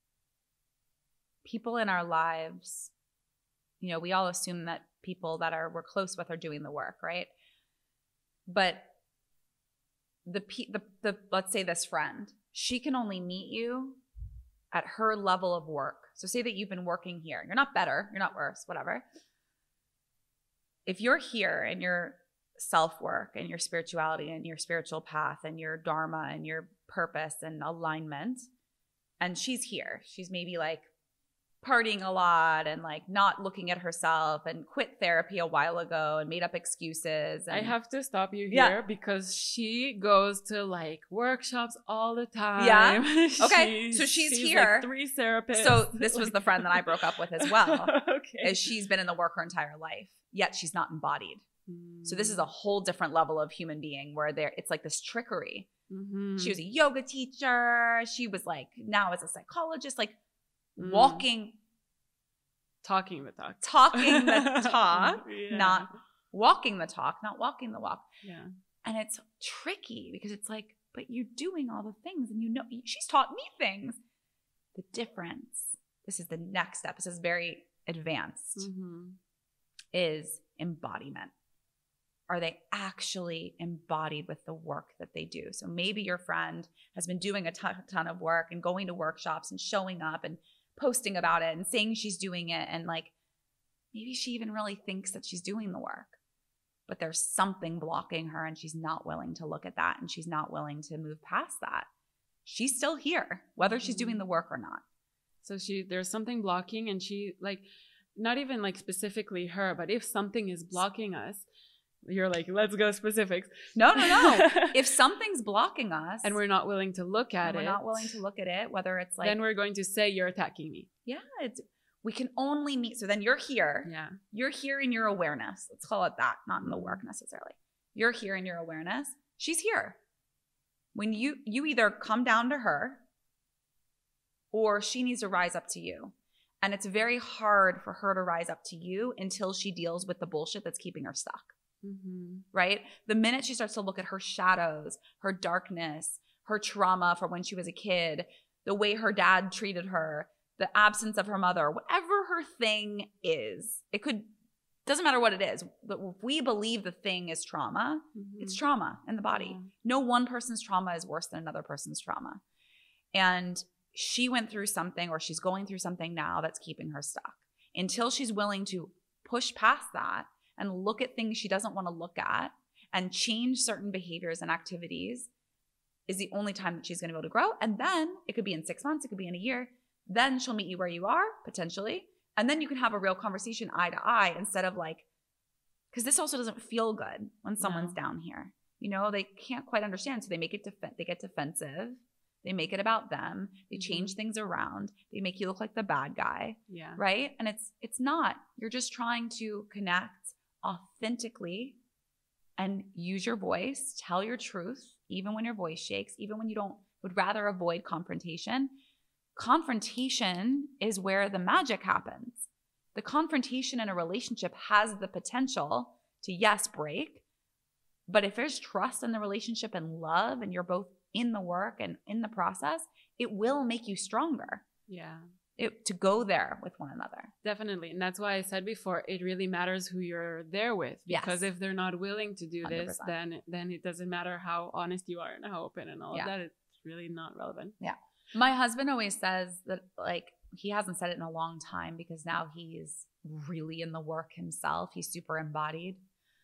people in our lives, you know, we all assume that people that are we're close with are doing the work, right? But the the the let's say this friend, she can only meet you at her level of work. So say that you've been working here. You're not better, you're not worse, whatever. If you're here and your self-work and your spirituality and your spiritual path and your dharma and your purpose and alignment, and she's here. She's maybe like partying a lot and like not looking at herself and quit therapy a while ago and made up excuses. And I have to stop you here Yeah. because she goes to like workshops all the time. Yeah. Okay. She's- So she's she's, here. Like three therapists. So this was the friend that I broke up with as well. Okay. Is she's been in the work her entire life, yet she's not embodied. So this is a whole different level of human being where there it's like this trickery. Mm-hmm. She was a yoga teacher. She was like now as a psychologist, like Mm. walking, talking the talk, talking the talk, Yeah. not walking the talk, not walking the walk. Yeah. And it's tricky because it's like, but you're doing all the things and you know, she's taught me things. The difference, this is the next step. This is very advanced, Mm-hmm. is embodiment. Are they actually embodied with the work that they do? So maybe your friend has been doing a ton, ton of work and going to workshops and showing up and posting about it and saying she's doing it. And like, maybe she even really thinks that she's doing the work, but there's something blocking her and she's not willing to look at that and she's not willing to move past that. She's still here, whether she's doing the work or not. So she, there's something blocking, and she like, not even like specifically her, but if something is blocking us, you're like, let's go specifics. No, no, no. If something's blocking us and we're not willing to look at and we're it, not willing to look at it, whether it's like, then we're going to say you're attacking me. yeah, it's, we can only meet. So then you're here. Yeah. You're here in your awareness. Let's call it that, not in the work necessarily. You're here in your awareness. She's here. When you, you either come down to her or she needs to rise up to you. And it's very hard for her to rise up to you until she deals with the bullshit that's keeping her stuck. Mm-hmm. Right? The minute she starts to look at her shadows, her darkness, her trauma from when she was a kid, the way her dad treated her, the absence of her mother, whatever her thing is, it could, doesn't matter what it is. But if we believe the thing is trauma, Mm-hmm. it's trauma in the body. Yeah. No one person's trauma is worse than another person's trauma. And she went through something, or she's going through something now that's keeping her stuck. Until she's willing to push past that and look at things she doesn't want to look at and change certain behaviors and activities, is the only time that she's going to be able to grow. And then it could be in six months, it could be in a year. Then she'll meet you where you are, potentially. And then you can have a real conversation eye to eye instead of like, because this also doesn't feel good when someone's No. down here. You know, they can't quite understand. So they make it, def- they get defensive. They make it about them. They change Mhm. things around. They make you look like the bad guy, Yeah. right? And it's it's not. You're just trying to connect authentically and use your voice, tell your truth, even when your voice shakes, even when you don't would rather avoid confrontation. Confrontation is where the magic happens. The confrontation in a relationship has the potential to, yes, break. But if there's trust in the relationship and love, and you're both in the work and in the process, it will make you stronger. Yeah. It, to go there with one another. Definitely. And that's why I said before, it really matters who you're there with. Because Yes. if they're not willing to do one hundred this, percent. then then it doesn't matter how honest you are and how open and all Yeah. of that. It's really not relevant. My husband always says that, like, he hasn't said it in a long time because now he's really in the work himself. He's super embodied.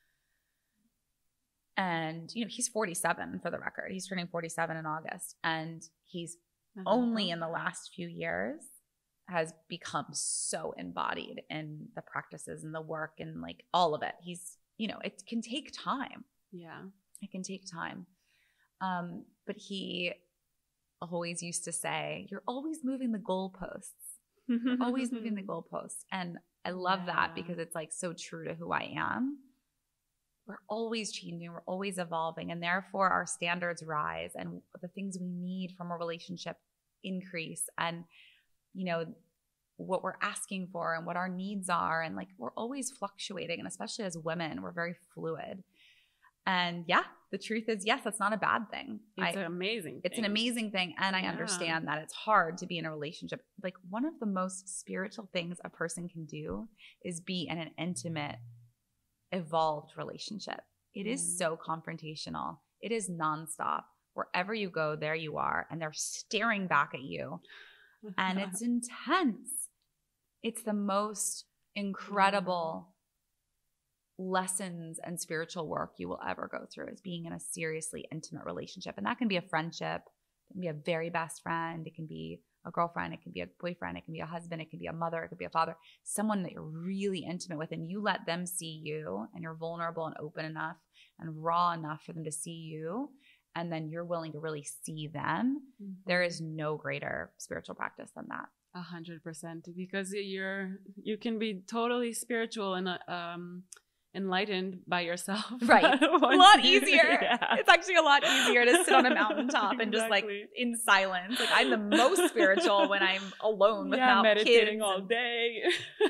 And, you know, he's forty-seven for the record. He's turning forty-seven in August. And he's only in the last few years has become so embodied in the practices and the work and like all of it. He's, you know, it can take time. Yeah. It can take time. Um, but he always used to say, you're always moving the goalposts, always moving the goalposts. And I love Yeah. that because it's like so true to who I am. We're always changing, we're always evolving, and therefore our standards rise and the things we need from a relationship increase, and you know what we're asking for and what our needs are, and like we're always fluctuating, and especially as women, we're very fluid. And yeah, the truth is, yes, that's not a bad thing. It's I, an amazing it's an thing. amazing thing, and I Yeah. understand that it's hard to be in a relationship. Like one of the most spiritual things a person can do is be in an intimate, evolved relationship. It is Mm. so confrontational. It is nonstop. Wherever you go, there you are, and they're staring back at you, and it's intense. It's the most incredible lessons and spiritual work you will ever go through, is being in a seriously intimate relationship. And that can be a friendship, it can be a very best friend, it can be a girlfriend, it can be a boyfriend, it can be a husband, it can be a mother, it could be a father, someone that you're really intimate with, and you let them see you and you're vulnerable and open enough and raw enough for them to see you, and then you're willing to really see them, mm-hmm. there is no greater spiritual practice than that. A hundred percent, because you're you can be totally spiritual and um enlightened by yourself. Right. A lot easier. Yeah. It's actually a lot easier to sit on a mountaintop exactly. and just like in silence. Like I'm the most spiritual when I'm alone yeah, without meditating kids. all day.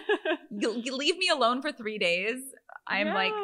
you, you leave me alone for three days. I'm yeah. like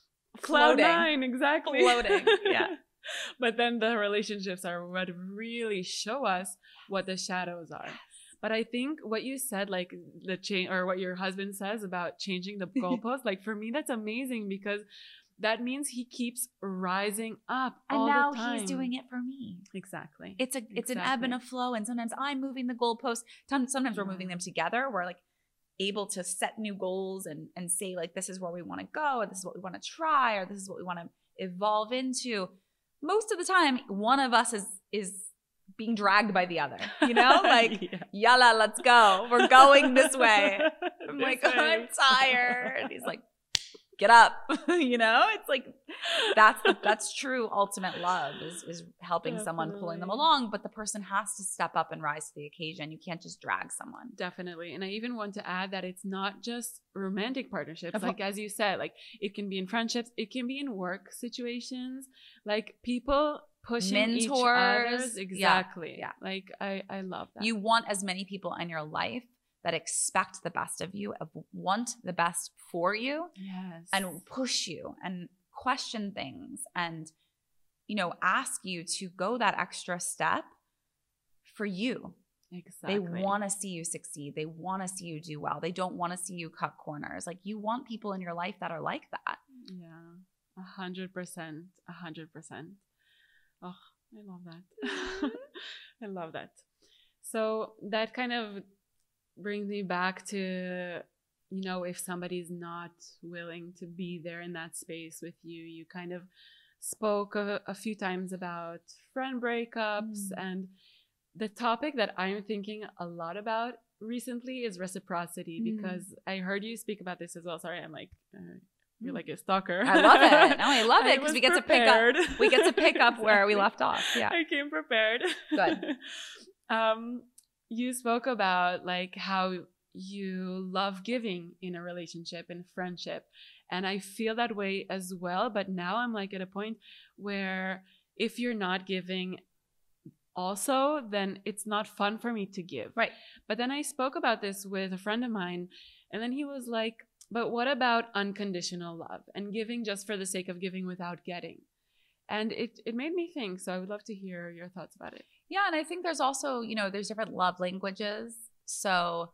cloud floating. nine, exactly. Floating. Yeah. But then the relationships are what really show us what the shadows are. But I think what you said, like the change, or what your husband says about changing the goalpost, like for me, that's amazing, because that means he keeps rising up and all now the time. He's doing it for me. Exactly. It's a it's exactly. an ebb and a flow, and sometimes I'm moving the goalpost. Sometimes we're moving them together. We're like able to set new goals and and say like this is where we want to go, or this is what we want to try, or this is what we want to evolve into. Most of the time, one of us is is. being dragged by the other, you know, like, yeah. yalla, let's go. We're going this way. I'm this like, way. I'm tired. He's like, get up. You know, it's like, that's the, that's true ultimate love is, is helping Definitely. Someone, pulling them along, but the person has to step up and rise to the occasion. You can't just drag someone. Definitely. And I even want to add that it's not just romantic partnerships. Like, as you said, like it can be in friendships, it can be in work situations, like people pushing mentors, each other's. Exactly. Yeah, yeah. Like I, I love that. You want as many people in your life that expect the best of you, want the best for you, yes, and push you and question things and, you know, ask you to go that extra step for you. Exactly. They want to see you succeed. They want to see you do well. They don't want to see you cut corners. Like you want people in your life that are like that. Yeah, a hundred percent, a hundred percent. Oh, I love that. I love that. So that kind of brings me back to, you know, if somebody's not willing to be there in that space with you, you kind of spoke a, a few times about friend breakups. Mm. And the topic that I'm thinking a lot about recently is reciprocity, mm. because I heard you speak about this as well. Sorry, I'm like... Uh, You're like a stalker. I love it. No, I love it because we get prepared. to pick up. We get to pick up exactly. where we left off. Yeah, I came prepared. Good. um, you spoke about like how you love giving in a relationship and friendship, and I feel that way as well. But now I'm like at a point where if you're not giving, also, then it's not fun for me to give. Right. But then I spoke about this with a friend of mine, and then he was like, but what about unconditional love and giving just for the sake of giving without getting? And it, it made me think. So I would love to hear your thoughts about it. Yeah. And I think there's also, you know, there's different love languages. So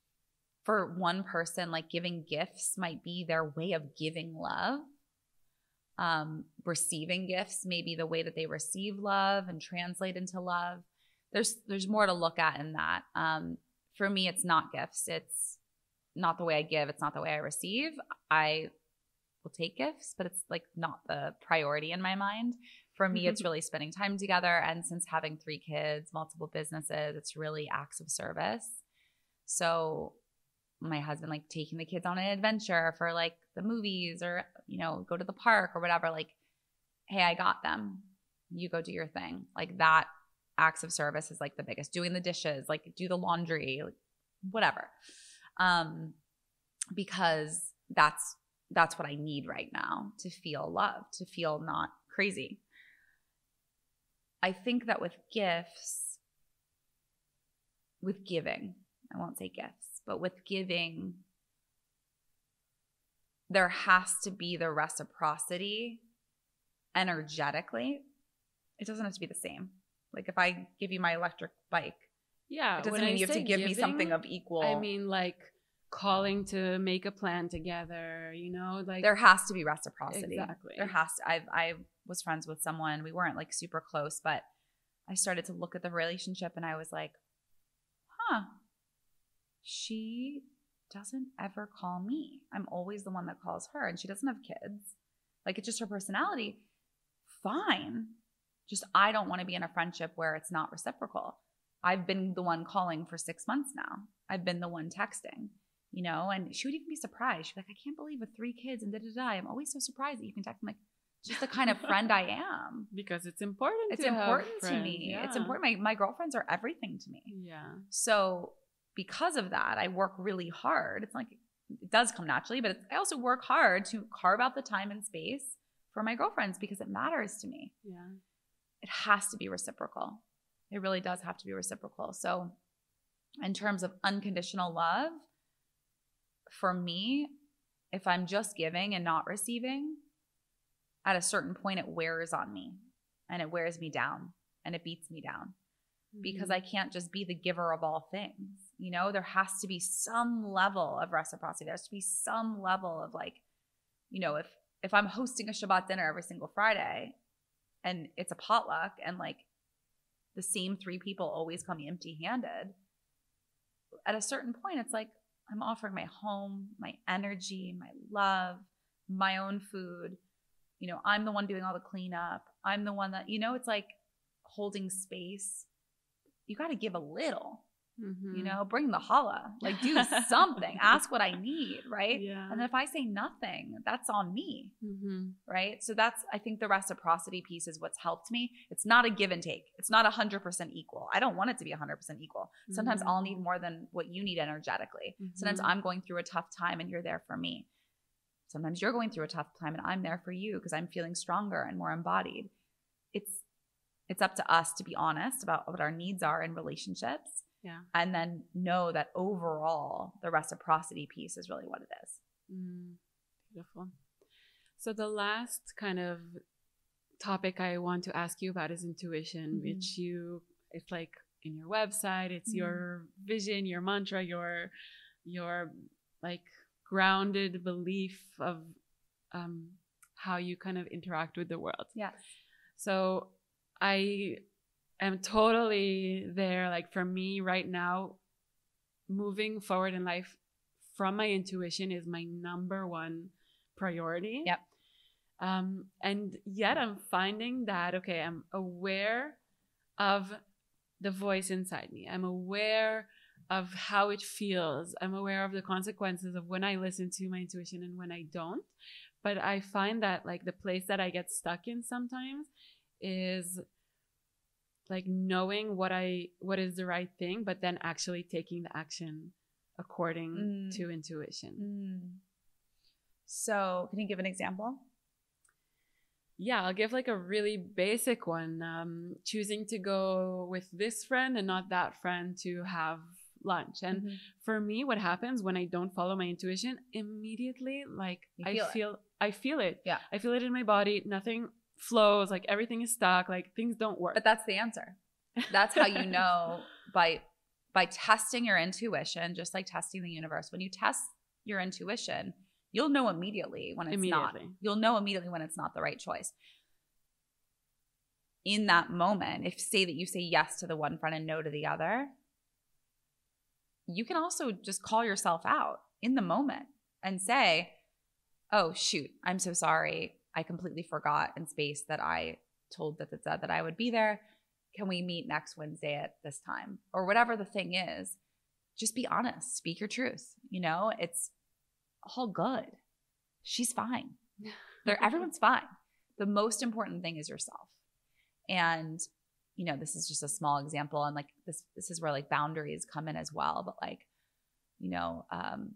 for one person, like giving gifts might be their way of giving love. Um, receiving gifts may be the way that they receive love and translate into love. There's, there's more to look at in that. Um, for me, it's not gifts. It's not the way I give. It's not the way I receive. I will take gifts, but it's like not the priority in my mind. For me, it's really spending time together. And since having three kids, multiple businesses, it's really acts of service. So my husband, like taking the kids on an adventure for like the movies or, you know, go to the park or whatever, like, hey, I got them. You go do your thing. Like that acts of service is like the biggest. Doing the dishes, like do the laundry, like whatever. Um, because that's, that's what I need right now to feel loved, to feel not crazy. I think that with gifts, with giving, I won't say gifts, but with giving, there has to be the reciprocity energetically. It doesn't have to be the same. Like if I give you my electric bike, yeah, it doesn't mean you have to give giving, me something of equal. I mean, like calling to make a plan together, you know, like there has to be reciprocity. Exactly. There has to. I I was friends with someone. We weren't like super close, but I started to look at the relationship and I was like, huh, she doesn't ever call me. I'm always the one that calls her, and she doesn't have kids. Like it's just her personality. Fine. Just I don't want to be in a friendship where it's not reciprocal. I've been the one calling for six months now. I've been the one texting, you know, and she would even be surprised. She'd be like, I can't believe with three kids and da da da. I'm always so surprised that you can text. I'm like, it's just the kind of friend I am. Because it's important. It's to important have to friends. me. Yeah. It's important. My, my girlfriends are everything to me. Yeah. So because of that, I work really hard. It's like, it does come naturally, but it's, I also work hard to carve out the time and space for my girlfriends because it matters to me. Yeah. It has to be reciprocal. It really does have to be reciprocal. So in terms of unconditional love, for me, if I'm just giving and not receiving, at a certain point, it wears on me and it wears me down and it beats me down mm-hmm. because I can't just be the giver of all things. You know, there has to be some level of reciprocity. There has to be some level of like, you know, if, if I'm hosting a Shabbat dinner every single Friday and it's a potluck and like the same three people always come empty handed, at a certain point, it's like, I'm offering my home, my energy, my love, my own food. You know, I'm the one doing all the cleanup. I'm the one that, you know, it's like holding space. You got to give a little, mm-hmm. you know, bring the challah, like do something, ask what I need. Right. Yeah. And then if I say nothing, that's on me. Mm-hmm. Right. So that's, I think the reciprocity piece is what's helped me. It's not a give and take. It's not a hundred percent equal. I don't want it to be a hundred percent equal. Sometimes mm-hmm. I'll need more than what you need energetically. Mm-hmm. Sometimes I'm going through a tough time and you're there for me. Sometimes you're going through a tough time and I'm there for you because I'm feeling stronger and more embodied. It's it's up to us to be honest about what our needs are in relationships. Yeah. And then know that overall the reciprocity piece is really what it is. Mm, beautiful. So the last kind of topic I want to ask you about is intuition, mm-hmm. which you, it's like in your website, it's mm-hmm. your vision, your mantra, your, your like, grounded belief of um, how you kind of interact with the world. Yes. So I am totally there. Like for me right now, moving forward in life from my intuition is my number one priority. Yep. Um, and yet I'm finding that, okay, I'm aware of the voice inside me. I'm aware of how it feels. I'm aware of the consequences of when I listen to my intuition and when I don't. But I find that like the place that I get stuck in sometimes is like knowing what I what is the right thing, but then actually taking the action according mm. to intuition. Mm. So can you give an example? Yeah, I'll give like a really basic one. Um, choosing to go with this friend and not that friend to have lunch. And mm-hmm. for me, what happens when I don't follow my intuition, immediately, like you I feel, feel I feel it. Yeah. I feel it in my body. Nothing flows. Like everything is stuck. Like things don't work. But that's the answer. That's how you know by by testing your intuition, just like testing the universe. When you test your intuition, you'll know immediately when it's immediately. not. You'll know immediately when it's not the right choice. In that moment, if say that you say yes to the one friend and no to the other, you can also just call yourself out in the moment and say, oh, shoot, I'm so sorry. I completely forgot in space that I told that, that, that I would be there. Can we meet next Wednesday at this time? Or whatever the thing is, just be honest. Speak your truth. You know, it's all good. She's fine. They're, everyone's fine. The most important thing is yourself. And, you know, this is just a small example. And like this, this is where like boundaries come in as well. But like, you know, um,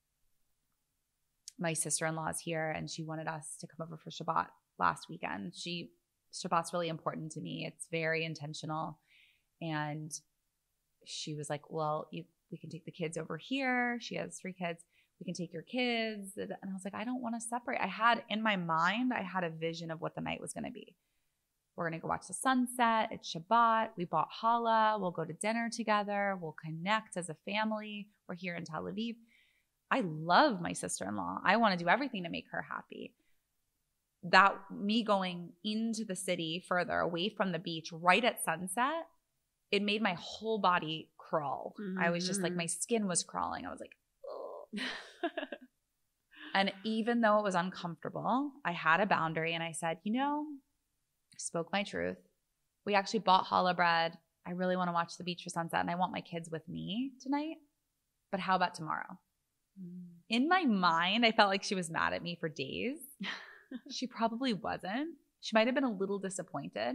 my sister-in-law is here and she wanted us to come over for Shabbat last weekend. She, Shabbat's really important to me. It's very intentional. And she was like, well, you, we can take the kids over here. She has three kids. We can take your kids. And I was like, I don't want to separate. I had in my mind, I had a vision of what the night was going to be. We're going to go watch the sunset. It's Shabbat. We bought challah. We'll go to dinner together. We'll connect as a family. We're here in Tel Aviv. I love my sister-in-law. I want to do everything to make her happy. That me going into the city further away from the beach right at sunset, it made my whole body crawl. Mm-hmm. I was just like, my skin was crawling. I was like, oh. And even though it was uncomfortable, I had a boundary and I said, you know, I spoke my truth. We actually bought challah bread I really want to watch the beach for sunset and I want my kids with me tonight. But how about tomorrow? Mm. In my mind, I felt like she was mad at me for days. She probably wasn't. She might have been a little disappointed.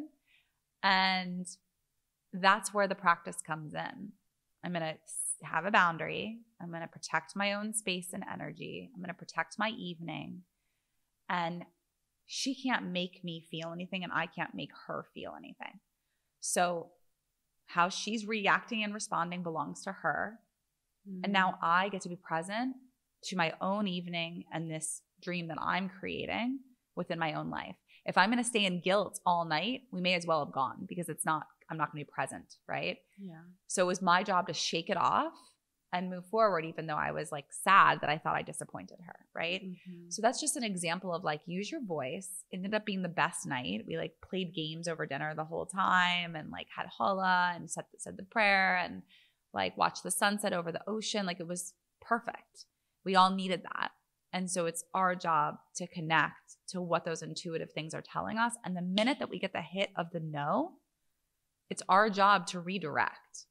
And that's where the practice comes in. I'm going to have a boundary. I'm going to protect my own space and energy. I'm going to protect my evening. And she can't make me feel anything and I can't make her feel anything. So how she's reacting and responding belongs to her. Mm-hmm. And now I get to be present to my own evening and this dream that I'm creating within my own life. If I'm going to stay in guilt all night, we may as well have gone because it's not, I'm not going to be present, right? Yeah. So it was my job to shake it off and move forward, even though I was like sad that I thought I disappointed her, right? Mm-hmm. So that's just an example of like, use your voice. It ended up being the best night. We like played games over dinner the whole time and like had challah and said, said the prayer and like watched the sunset over the ocean. Like it was perfect. We all needed that. And so it's our job to connect to what those intuitive things are telling us. And the minute that we get the hit of the no, it's our job to redirect.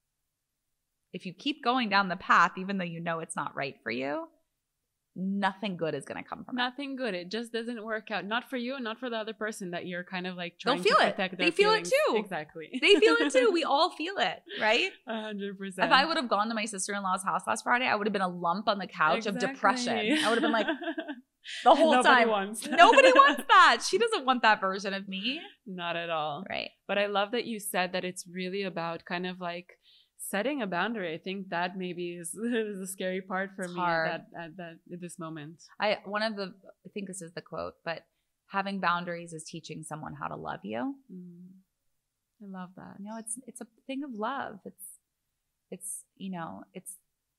If you keep going down the path, even though you know it's not right for you, nothing good is going to come from it. Nothing good. It just doesn't work out. Not for you and not for the other person that you're kind of like trying They'll feel to it. protect They their feel feelings. it too. Exactly. They feel it too. We all feel it, right? A hundred percent. If I would have gone to my sister-in-law's house last Friday, I would have been a lump on the couch exactly. of depression. I would have been like the whole Nobody time. Wants Nobody wants that. She doesn't want that version of me. Not at all. Right. But I love that you said that it's really about kind of like setting a boundary. I think that maybe is, is the scary part for it's me hard. at, that, at that at this moment. I one of the I think this is the quote, but having boundaries is teaching someone how to love you. Mm. I love that. You know, it's it's a thing of love. It's it's you know, it's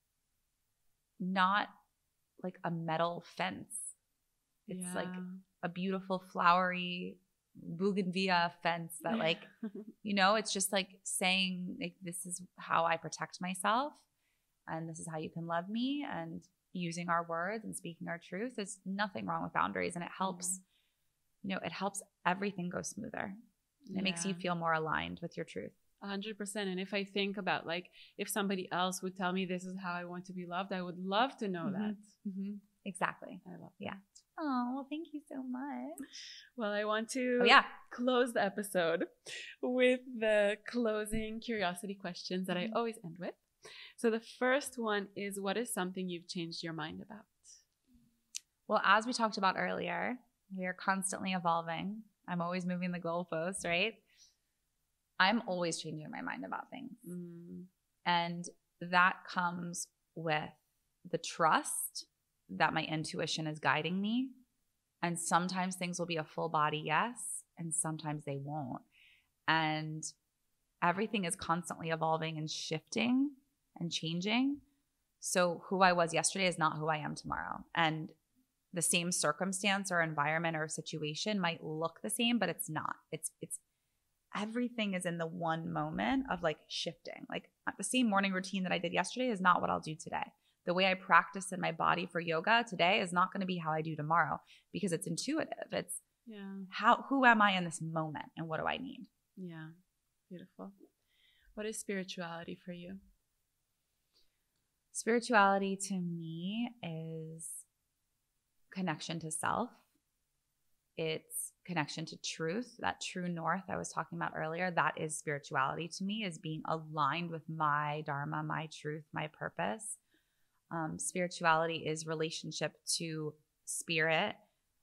not like a metal fence. It's yeah. like a beautiful flowery bougainvillea fence that like, you know, it's just like saying like, this is how I protect myself and this is how you can love me, and using our words and speaking our truth. There's nothing wrong with boundaries, and it helps, yeah. you know, it helps everything go smoother. It yeah. makes you feel more aligned with your truth. A hundred percent. And if I think about like, if somebody else would tell me this is how I want to be loved, I would love to know mm-hmm. that. Mm-hmm. Exactly. I love that. Yeah. Oh, well, thank you so much. Well, I want to oh, yeah. close the episode with the closing curiosity questions that mm-hmm. I always end with. So the first one is, what is something you've changed your mind about? Well, as we talked about earlier, we are constantly evolving. I'm always moving the goalposts, right? I'm always changing my mind about things. Mm. And that comes with the trust that my intuition is guiding me. And sometimes things will be a full body yes, and sometimes they won't. And everything is constantly evolving and shifting and changing. So who I was yesterday is not who I am tomorrow. And the same circumstance or environment or situation might look the same, but it's not. It's it's everything is in the one moment of like shifting. Like the same morning routine that I did yesterday is not what I'll do today. The way I practice in my body for yoga today is not going to be how I do tomorrow, because it's intuitive. It's yeah. how who am I in this moment and what do I need? Yeah. Beautiful. What is spirituality for you? Spirituality to me is connection to self. It's connection to truth, that true north I was talking about earlier. That is spirituality to me, is being aligned with my dharma, my truth, my purpose. Um, spirituality is relationship to spirit,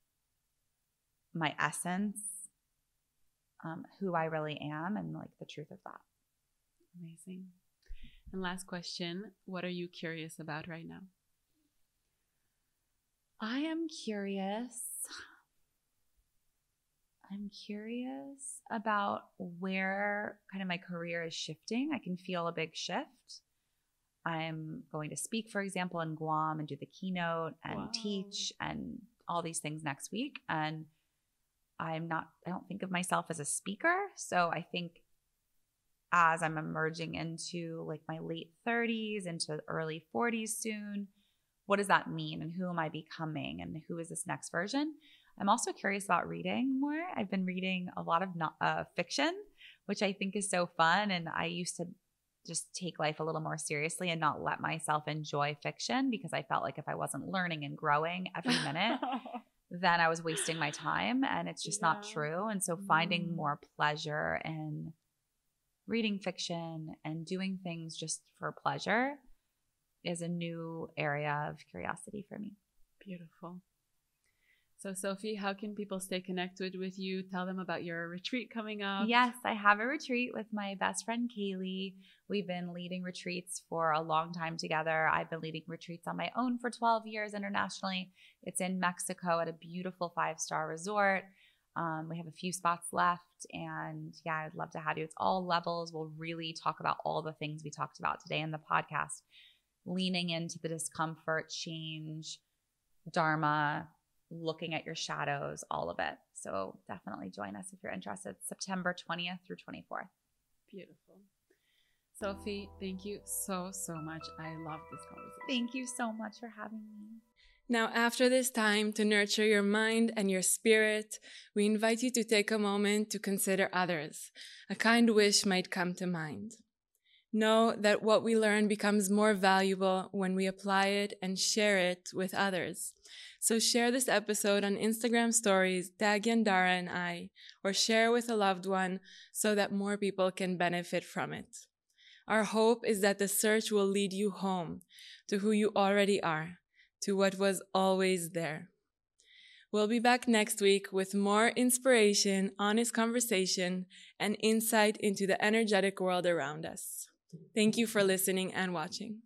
my essence, um, who I really am, and like the truth of that. Amazing. And last question, what are you curious about right now? I am curious. I'm curious about where kind of my career is shifting. I can feel a big shift. I'm going to speak, for example, in Guam and do the keynote and wow. teach and all these things next week. And I'm not, I don't think of myself as a speaker. So I think as I'm emerging into like my late thirties, into early forties soon, what does that mean? And who am I becoming? And who is this next version? I'm also curious about reading more. I've been reading a lot of not, uh, fiction, which I think is so fun. And I used to just take life a little more seriously and not let myself enjoy fiction because I felt like if I wasn't learning and growing every minute, then I was wasting my time, and it's just yeah. not true. And so finding mm. more pleasure in reading fiction and doing things just for pleasure is a new area of curiosity for me. Beautiful. So Sophie, how can people stay connected with you? Tell them about your retreat coming up. Yes, I have a retreat with my best friend, Kaylee. We've been leading retreats for a long time together. I've been leading retreats on my own for twelve years internationally. It's in Mexico at a beautiful five-star resort. Um, we have a few spots left, and yeah, I'd love to have you. It's all levels. We'll really talk about all the things we talked about today in the podcast, leaning into the discomfort, change, dharma, looking at your shadows, all of it. So definitely join us if you're interested. September twentieth through twenty-fourth. Beautiful. Sophie, thank you so, so much. I love this conversation. Thank you so much for having me. Now, after this time to nurture your mind and your spirit, we invite you to take a moment to consider others. A kind wish might come to mind. Know that what we learn becomes more valuable when we apply it and share it with others. So share this episode on Instagram stories, tag Yandara and I, or share with a loved one so that more people can benefit from it. Our hope is that the search will lead you home to who you already are, to what was always there. We'll be back next week with more inspiration, honest conversation, and insight into the energetic world around us. Thank you for listening and watching.